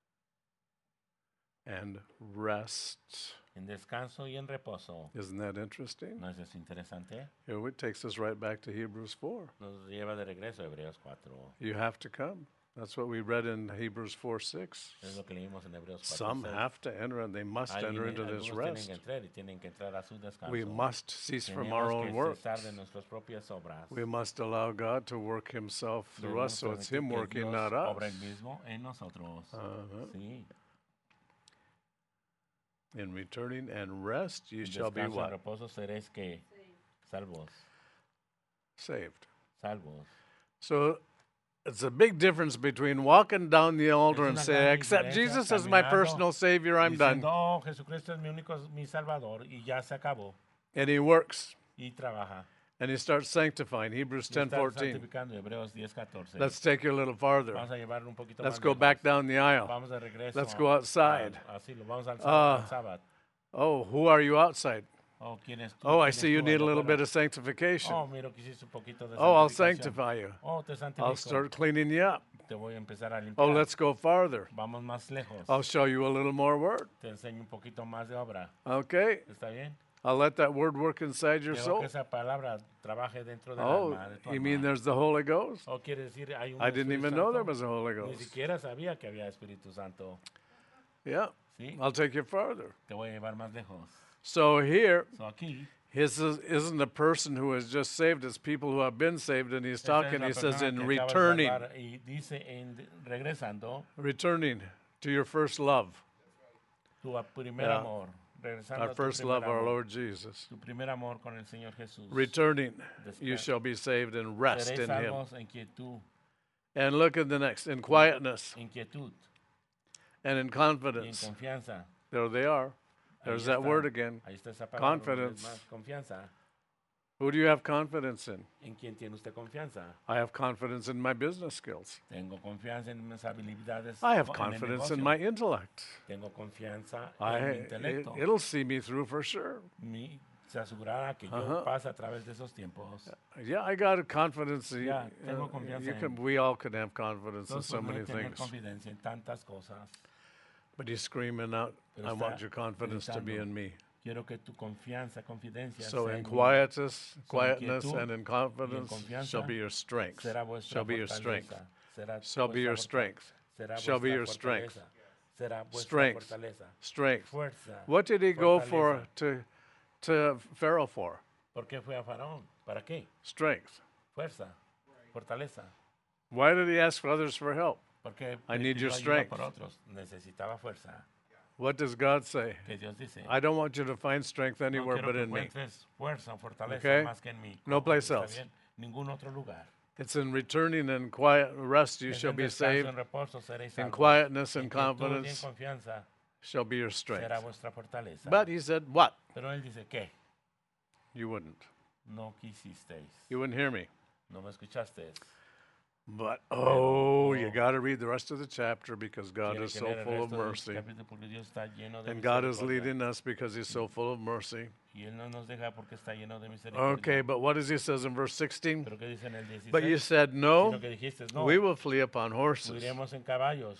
and rest. En descanso y en reposo. Isn't that interesting? ¿No es eso interesante? It takes us right back to Hebrews four. Nos lleva de regreso a Hebreos cuatro. You have to come. That's what we read in Hebrews four six. Es lo que leímos en Hebreos cuatro. Some seis. have to enter and they must Alguien- enter into this algunos tienen rest. que entrar y tienen que entrar a su descanso. We must cease from Tenemos our que own works. cesar de nuestras propias obras. We must allow God to work himself through Debemos us, so it's permitir him que working, Dios not obra us. el mismo en nosotros. Uh-huh. Sí. In returning and rest, ye En shall be descanso y what? reposo seréis que salvos, Saved. salvos. So it's a big difference between walking down the altar Es and una say, gran accept diferencia Jesus as my caminando personal Savior, I'm Diciendo, done. oh, Jesucristo es mi único, mi salvador y ya se acabó And he works. y trabaja. And he starts sanctifying. Hebrews Y ten está fourteen. santificando, Hebreos diez, catorce. Let's take you a little farther. Vamos a llevarlo un poquito Let's más go lejos. back down the aisle. Vamos de regreso. Let's a- go outside. a- así lo vamos al, Uh, sábado, al sábado. Oh, who are you outside? Oh, ¿quién es tú? Oh, I ¿Quién see es you tú need a allá little afuera? bit of sanctification. Oh, miro que hiciste un poquito de Oh, I'll santificación. sanctify you. Oh, te santifico. I'll start cleaning you up. Te voy a empezar a limpiar. Oh, let's go farther. Vamos más lejos. I'll show you a little more word. Te enseño un poquito más de obra. Okay? ¿Está bien? I'll let that word work inside your Quiero soul. que esa palabra trabaje dentro del Oh, alma, de tu you alma. mean there's the Holy Ghost? O quiere decir, hay un I didn't Espíritu even know Santo. there was a Holy Ni Ghost. siquiera sabía que había Espíritu Santo. Yeah, ¿Sí? I'll take you farther. Te voy a llevar más lejos. So here, So aquí, his is, isn't a person who is just saved, it's people who have been saved, and he's esta es talking, la he says, persona in que acaba de returning, salvar y dice en regresando, returning to your first love, tu primer Yeah. amor. Regresando our a tu first primer love, our amor. Lord Jesus. Tu primer amor con el Señor Jesús. Returning, you Descansa. shall be saved and rest Seréis in him. salvos en quietud, And look at the next, in quietness en quietud and in y en confidence. confianza. There they are. Ahí There's that está. word again. Ahí está esa palabra. una vez Confidence. más. Confianza. Who do you have confidence in? ¿En quién tiene usted confianza? I have confidence in my business skills. Tengo confianza en mis habilidades. I have co- en el confidence in negocio. my intellect. Tengo confianza I, en mi it, intelecto. it'll see me through for sure. Mi, se asegurará que yo Ajá. pase a través de esos tiempos. Yeah, I got a confidence. in- Yeah, tengo uh, confianza you en- can, we all can have confidence in Todos so many podemos tener things. confidencia en tantas cosas. But he's screaming out, Pero I está want your confidence to be gritando. in me. Quiero que tu confianza, confidencia So sea in en mí. quietness, So en quietness quietud and in y en confidence confianza shall be your strength. será vuestra Shall be your strength. fortaleza. Será Shall be vuestra your forta- strength. será Shall be vuestra your strength. fortaleza. Será vuestra Strength. fortaleza. Strength. Fuerza. What did he go for fortaleza. to, to Pharaoh for? ¿Por qué fue a Faraón? ¿Para qué? Strength. Fuerza. Fortaleza. Why did he ask for others for help? Porque I need your ayuda strength. por otros. Necesitaba fuerza. What does God say? Que Dios dice. I don't want you to find strength No anywhere quiero but que in me. encuentres fuerza, fortaleza Okay? más que en mí. No ¿Cómo? place ¿Está else. bien? Ningún otro lugar. It's in returning and quiet rest you Es shall en be descanso, saved. en reposo seréis In salvos. quietness En and quietud y en confidence confianza shall be your strength. será vuestra fortaleza. But he said, what? Pero él dice, ¿qué? You wouldn't. No quisisteis. You wouldn't hear me. No me escuchasteis. But, oh, you oh. got to read the rest of the chapter because God Tiene is que so leer el full of resto del mercy. capítulo porque Dios está lleno de And God is misericordia. leading us because he's so full of mercy. Y él no nos deja porque está lleno de misericordia. Okay, but what does he says in verse sixteen? Pero ¿qué dice en el dieciséis? But you said, no, Sino que dijiste, no, we will flee upon horses. huiremos en caballos.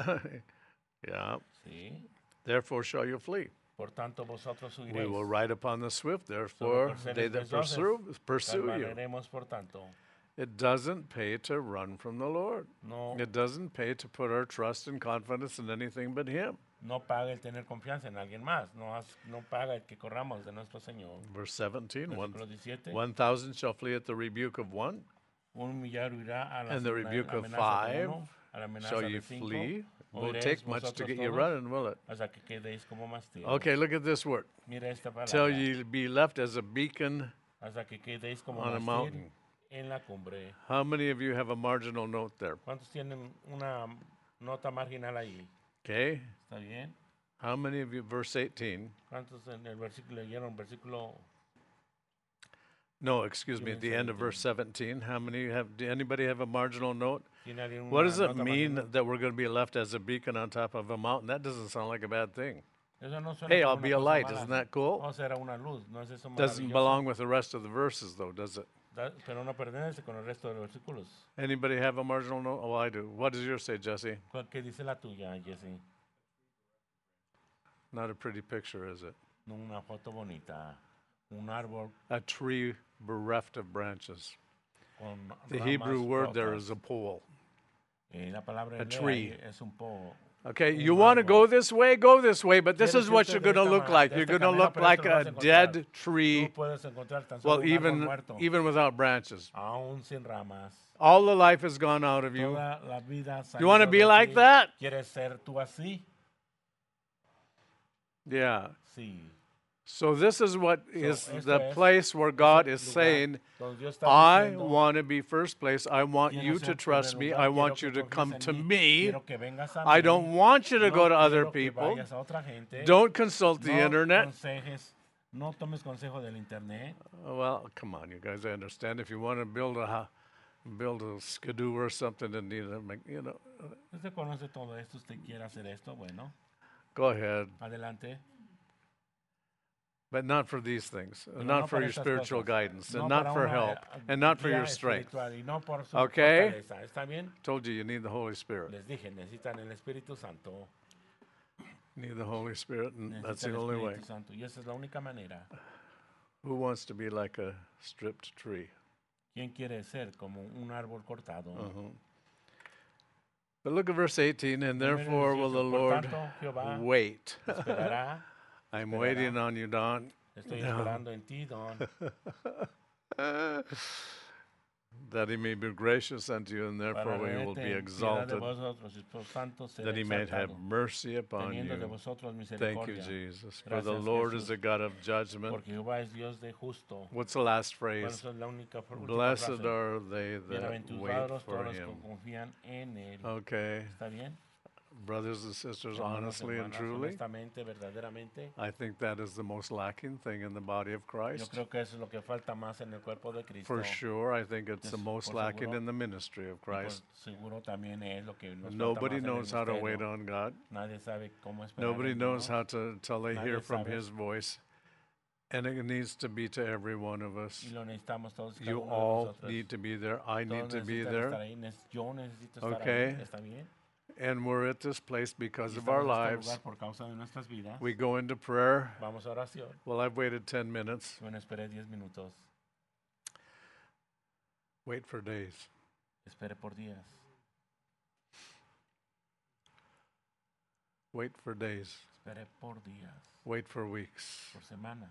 Yeah, Sí. therefore shall you flee. Por tanto, vosotros We huiréis. will ride upon the swift, therefore por seres they that perezosos, pursue, pursue you. Calmaremos, por tanto. It doesn't pay to run from the Lord. No, It doesn't pay to put our trust and confidence in anything but him. no paga el tener confianza en alguien más. No, has- no paga el que corramos de nuestro Señor. Verse seventeen, one, Versículo diecisiete. one thousand shall flee at the rebuke of one, Un millar huirá a la and the amenaza rebuke of de five uno, a la amenaza shall de ye cinco. flee. Won't Oiréis take much to vosotros get you todos running, will it? hasta que quedéis como mastilo. Okay, look at this word. Mira esta Till palabra. ye be left as a beacon. Hasta que quedéis como on a mástil mountain. en la cumbre. How many of you have a marginal note there? ¿Cuántos tienen una nota marginal ahí? Okay. ¿Está bien? How many of you, verse eighteen? ¿Cuántos en el versículo leyeron? Versículo No, excuse me, at the end of verse seventeen. How many have, do anybody have a marginal note? ¿Tiene alguien What una does it nota mean marginal? that we're going to be left as a beacon on top of a mountain? That doesn't sound like a bad thing. Eso no suena Hey, como I'll una be a cosa light. mala. Isn't that cool? O será una luz, no es eso Doesn't maravilloso. belong with the rest of the verses, though, does it? Da- Pero no pertenece con el resto de los versículos. Anybody have a marginal note? Oh, I do. What does yours say, Jesse? ¿Cuál- ¿Qué dice la tuya, Jesse? Not a pretty picture, is it? No, una foto bonita. Un árbol A tree bereft of branches. con The ramas Hebrew word there rotas. is a pole. Eh, la palabra a hebrea tree. ahí es un po. Okay, Un you want to árbol. go this way, go this way, but this Quieres is what irte you're de going to esta look ma- like. de You're este going to camino, look pero esto like lo vas a a encontrar. dead Tú tree, puedes encontrar tan solo well, un árbol even muerto, even without branches. aún sin ramas. All the life has gone out of you. Toda la vida ha You want to salido be de like ti. that? ¿Quieres ser tú así? Yeah. Sí. So this is what is esto the es place where God ese is lugar saying, donde Dios está I diciendo, want to be first place. I want quiero you ser to en trust primer me. lugar, I quiero want que you to confíes come en to mí, me. quiero que vengas a I mí, don't want you to no go to other quiero que people. vayas a otra gente, Don't consult the no internet. consejes, no tomes consejo del internet. Oh, well, come on, you guys. I understand. If you want to build a ho- build a skidoo or something and need to make, you know, Usted conoce todo esto, usted quiere hacer esto, bueno, go ahead. adelante. But not for these things, Pero not no for para your estas spiritual cosas, guidance, no and not para for una, help, eh, and not for guía your strength. espiritual y no por su Okay? fortaleza. ¿Está bien? Told you you need the Holy Spirit. Les dije, necesitan el Espíritu Santo. Need the Holy Spirit, and that's Necesitan the el only way. Espíritu Santo. Y esa es la única manera. Who wants to be like a stripped tree? ¿Quién quiere ser como un árbol cortado? Uh-huh. But look at verse eighteen, and Primero therefore will the dieciocho, por Lord tanto, Jehová wait. esperará. I'm esperará. waiting on you, Don. Estoy No. esperando en ti, Don, That he may be gracious unto you, and therefore para we will be tenerte piedad de exalted, vosotros y por tanto seré that he may have exaltado, mercy upon teniendo de you. vosotros Thank you, misericordia. Jesus. For the Gracias, Lord is Jesús. a God of judgment. Porque Jehová es Dios de justo. What's the last ¿Cuál phrase? es la única fr- última Blessed frase? are they that wait Bienaventurados for todos los him. que confían en Él. Okay, ¿Está bien? brothers and sisters, Hermanos, honestly and hermanas, truly, honestamente, verdaderamente, I think that is the most lacking thing in the body of yo Christ. creo que eso es lo que falta más en el cuerpo de Cristo. For sure, I think it's the Yes, most por lacking seguro. in the ministry of Y por Christ. seguro también es lo que nos falta Nobody más en el knows how to wait ministerio. on God. Nadie sabe cómo esperar Nobody en knows Dios. how to till they hear Nadie from sabe. His voice, and it needs to be to every one of us. Y lo necesitamos todos y cada You uno de all nosotros. need to be there. I need Todos to be necesitan there. estar ahí. Nec- Yo necesito estar Okay. ahí. ¿Está bien? and we're at this place because Y of our estamos en este lives. lugar por causa de nuestras vidas. We go into prayer. Vamos a oración. Well, I've waited ten minutes. Bueno, espere diez minutos. Wait for days. Espere por días. Wait for days. Espere por días. Wait for weeks. Por semanas.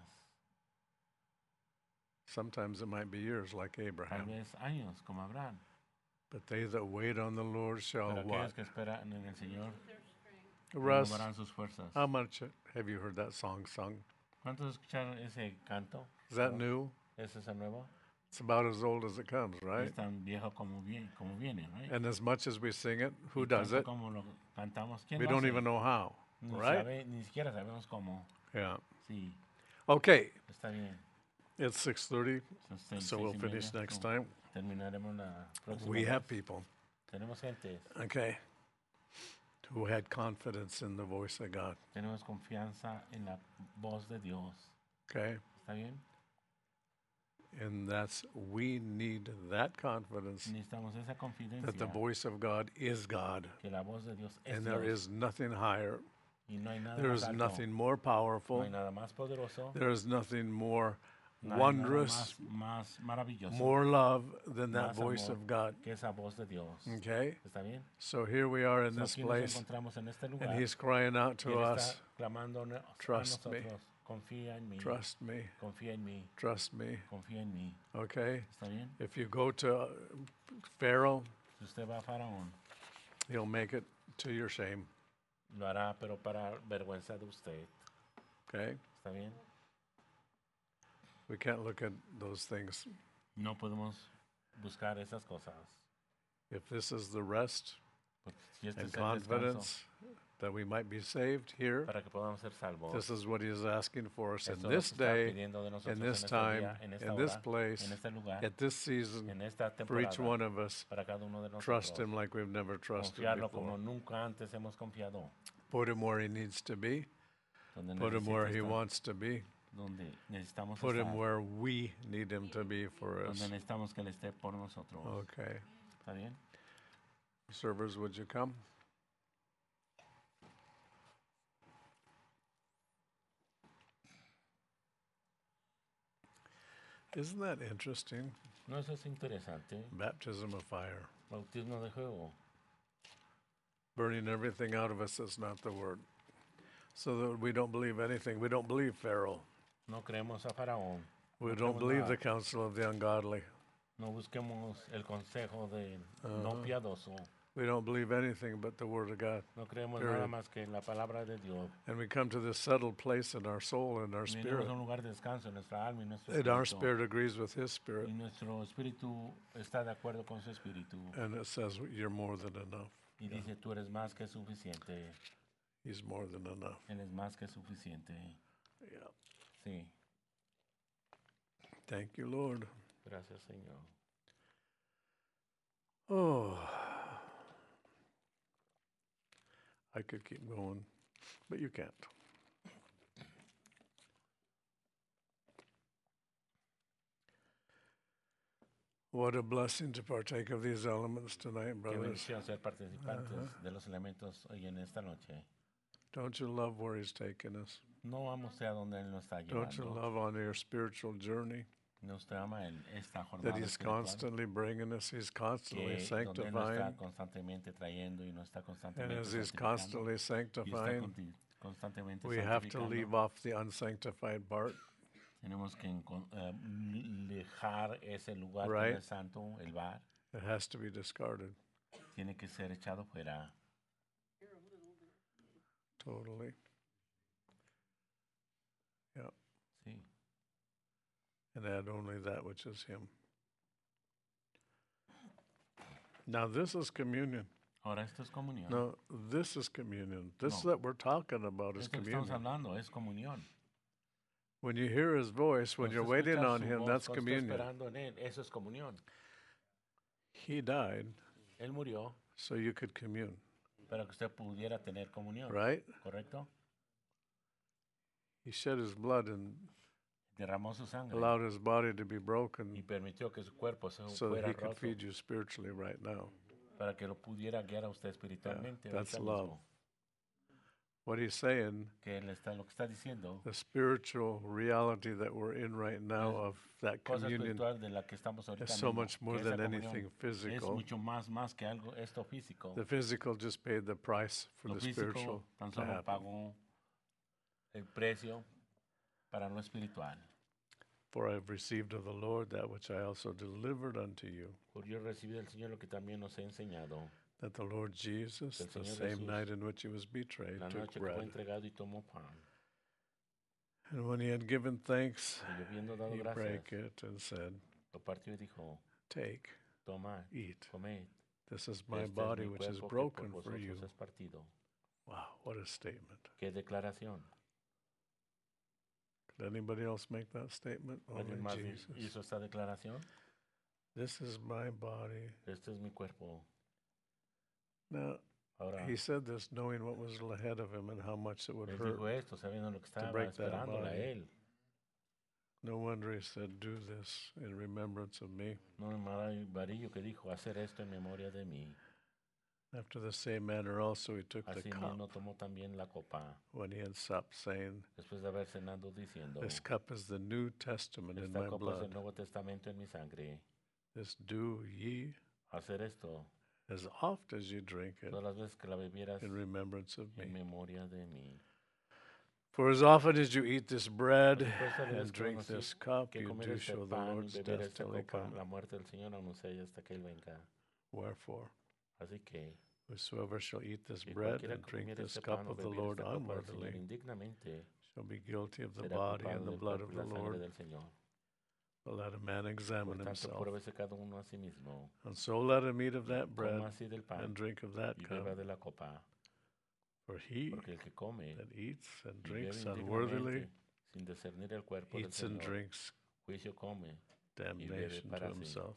Sometimes it might be years, like Tal Abraham. vez años, como Abraham. But they that wait on the Lord shall Pero what? aquellos que esperan en el Señor Russ, renovarán sus fuerzas. how much have you heard that song sung? ¿Cuántos escucharon ese canto? Is that ¿No? new? ¿Es ese nuevo? It's about as old as it comes, right? Es tan viejo como, bien, como viene, right? And as much as we sing it, who Y does tanto it? Como lo cantamos, ¿quién We lo don't hace? even know how, Ni, right? sabe, ni siquiera sabemos cómo. Yeah. Sí, Okay, está bien. it's six thirty, Son seis- so seis we'll y finish media, next so time. Terminaremos la próxima We vez. have people, Tenemos gente, okay, who had confidence in the voice of God, tenemos confianza en la voz de Dios. okay? ¿Está bien? And that's, we need that confidence Necesitamos esa confidencia that the voice of God is God, que la voz de Dios es and there Dios is nothing higher, y no hay nada there más is alto, nothing more no powerful, hay nada más poderoso, there is nothing more no hay wondrous, nada más, más maravilloso more love than that más voice amor of God, que esa voz de Dios. okay? ¿Está bien? So here we are in So, this aquí nos place, encontramos en este and lugar He's crying out y to Él us, está clamando ne- trust a me. nosotros. Confía en mí, trust me, confía en mí, trust me, confía en mí. okay? ¿Está bien? If you go to uh, Pharaoh, Si usted va a Faraón, he'll make it to your shame, lo hará, pero para vergüenza de usted. okay? ¿Está bien? We can't look at those things. No podemos buscar esas cosas. If this is the rest Porque si este and es el descanso confidence that we might be saved here, para que podamos ser salvos, this is what he is asking for us in esto es lo this que está day, pidiendo de nosotros in en this este time, día, en esta in this hora, place, en este lugar, at this season, en esta for each temporada, one of us. para cada uno de nosotros. Trust him like we've never trusted Confiarlo before. como nunca antes hemos confiado. Put him where he needs to be. Donde Put him where necesita he estar, wants to be. donde necesitamos Put him estar, where we need him to be for us. donde necesitamos que Él esté por nosotros. Okay. ¿Está bien? Servers, would you come? Isn't that interesting? No, eso es interesante. Baptism of fire. Bautismo de fuego. Burning everything out of us that's not the word. So that we don't believe anything. We don't believe Pharaoh. No creemos a Faraón. We No don't creemos believe nada. the counsel of the ungodly. No busquemos el consejo del no Ajá. piadoso. We don't believe anything but the word of God. No creemos Period. nada más que la palabra de Dios. And we come to this settled place in our soul and our Venimos spirit. a un lugar de descanso en nuestra alma y nuestro And our espíritu. spirit agrees with his spirit. Y nuestro espíritu está de acuerdo con su espíritu. And it says, you're more than enough. Y dice, tú eres más que suficiente. He's more than enough. Él es más que suficiente. Yeah. Sí. Thank you, Lord. Gracias, Señor. Oh, I could keep going, but you can't. What a blessing to partake of these elements tonight, Qué brothers. bendición ser participantes Ajá. de los elementos hoy en esta noche. Don't you love where he's taken us? No vamos a donde Él nos está Don't you llevando. love on your spiritual journey No usted ama el, esta that jornada he's espiritual constantly bringing us? He's constantly que donde Él nos está sanctifying. constantemente trayendo y nos está And constantemente as he's santificando, constantly y está sanctifying, conti- constantemente we have to santificando. leave off the unsanctified part. Tenemos que encon- eh, dejar ese lugar que no Right. es santo, el bar, It has to be discarded tiene que ser echado fuera. totally. Sí. And add only that which is him. Now this is communion. Ahora esto es comunión. No, this is communion. This No. that we're talking about is Esto que estamos communion. hablando es comunión. When you hear his voice, when Cuando you're usted waiting escucha on su him, voz, that's cuando está communion. esperando en él, eso es comunión. He died Él murió so you could commune, para que usted pudiera tener comunión, right? ¿correcto? He shed his blood and Derramó su sangre allowed his body to be y broken permitió que su cuerpo se so that fuera he could roto feed you spiritually right now. para que lo pudiera guiar a usted espiritualmente. that's ahorita love. mismo. What he's saying, Que él está, lo que está diciendo, the spiritual reality that we're in right now Es of that cosa communion espiritual de la que estamos is ahorita so mismo, much more que esa than comunión anything es physical. mucho más, más que algo esto físico. The physical just paid the price for Lo the spiritual físico tan to solo happen. pagó el precio para lo espiritual. For I have received of the Lord that which I also delivered unto you, Por yo recibí del Señor lo que también nos he enseñado. that the Lord Jesus, El the Señor same Jesús, night in which he was betrayed, La took noche que fue bread. entregado y tomó pan. And when he had given thanks, Y habiendo dado he gracias, brake it and said, lo partió y dijo, Take, tomad, eat. comed. This is my Este body es mi which is cuerpo que por broken for vosotros you. es partido. Wow, what a statement. ¿Qué declaración? Could anybody else make that statement? Only ¿Alguien más Jesus. hizo esta declaración? This is my body. Este es mi cuerpo. Now, Ahora, he said this knowing what was ahead of him and how much it would él hurt. dijo esto sabiendo lo que estaba break that esperándole a body. él. No wonder he said, do this in remembrance of me. No es maravilloso que dijo, hacer esto en memoria de mí. After the same manner also he took the Así cup mismo tomó también la copa, when he had supped, saying, después de haber cenado diciendo, This cup is the New Testament in esta my copa es el blood. Nuevo Testamento en mi sangre. This do ye Hacer esto, as oft as you drink it todas las veces que la bebieras in remembrance of en me. memoria de mí. For as often as you eat this bread Porque pues, todas las and veces que drink uno sí- this cup, que you comer do este show the pan y Lord's beber death esta till he copa, come. la muerte del Señor anuncia hasta que Él venga. Wherefore, Así que, whosoever shall eat this que bread cualquiera and que drink comiera this este cup pan o of the bebiera Lord esta copa del Señor unworthily indignamente, shall be guilty of the será body culpable and the del blood cuerpo of y the la sangre Lord. del Señor. But let a man Por examine tanto, himself. pruébese cada uno a sí mismo. And so let him eat of that bread Coma así del pan and drink of that y cup. beba de la copa. For he Porque el que come that eats and y bebe drinks unworthily indignamente, sin discernir el cuerpo del eats and Señor, drinks juicio come, damnation to para sí. himself,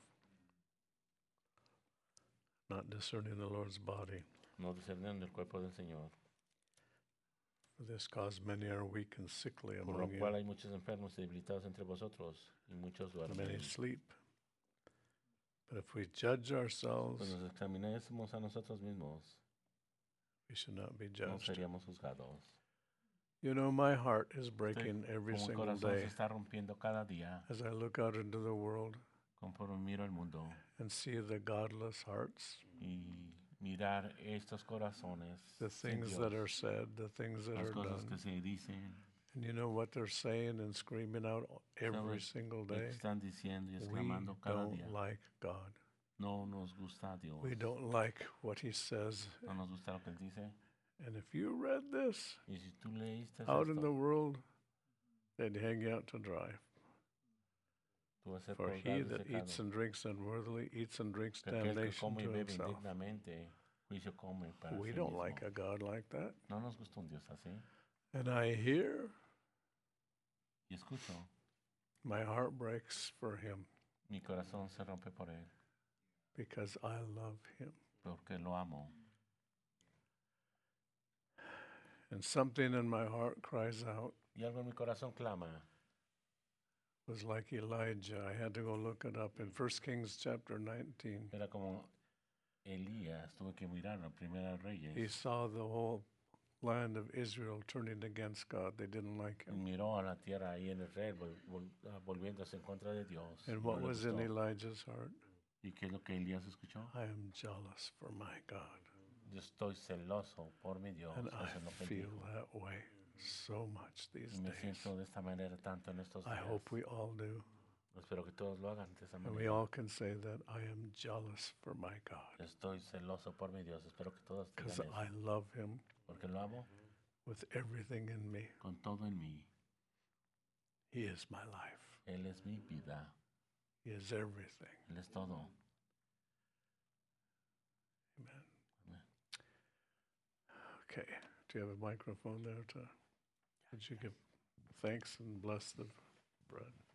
not discerning the Lord's body. no discerniendo el cuerpo del Señor. For this cause many are weak and sickly Por lo among cual you, hay muchos enfermos y debilitados entre vosotros, y muchos and duermen. many sleep. But if we judge ourselves, Pues nos examinemos a nosotros mismos, we should not be no judged. seríamos juzgados. You know, my heart is breaking Usted, every como el single corazón se day está rompiendo cada día, as I look out into the world conforme miro al mundo, and see the godless hearts, y mirar estos corazones, the sin things Dios, that are said, the things that las are cosas done. que se dicen, And you know what they're saying and screaming out every ¿sabes? single Lo que day? están diciendo y We exclamando cada don't día. like God. No nos gusta a Dios. We don't like what he says. No nos gusta lo que Él dice. And if you read this Y si tú leíste out in the esto, world, they'd hang you out to dry. tú vas a ser For he colgado y that eats secado. and drinks unworthily eats and drinks Que aquel que damnation come y to bebe himself. indignamente, juicio come para We sí don't mismo. like a God like that. No nos gusta un Dios así. And I hear Y escucho, my heart breaks for him mi corazón se rompe por Él, because I love him. porque lo amo. And something in my heart cries out. Y algo en mi corazón clama. It was like Elijah. I had to go look it up in First Kings chapter nineteen. Era como Elías, tuve que mirar a Primera Reyes. He saw the whole land of Israel turning against God. They didn't like Y him. miró a la tierra ahí en Israel, vol- vol- ah, volviéndose en contra de Dios. And No what le was in gustó. Elijah's heart? ¿Y qué es lo que Elías escuchó? I am jealous for my God. Yo estoy celoso por mi Dios. And Eso I es lo que feel dijo. that way so much these Y me days. siento de esta manera tanto en estos I días. hope we all do. Espero que todos lo hagan de esa And we manera. all can say that I am jealous for my God Estoy celoso por mi Dios. Espero que todos because digan I eso. love him Porque lo amo with everything in me. con todo en mí. He is my life. Él es mi vida. He is everything. Él es todo. Amen. Amen. Okay. Do you have a microphone there to, would you give thanks and bless the bread?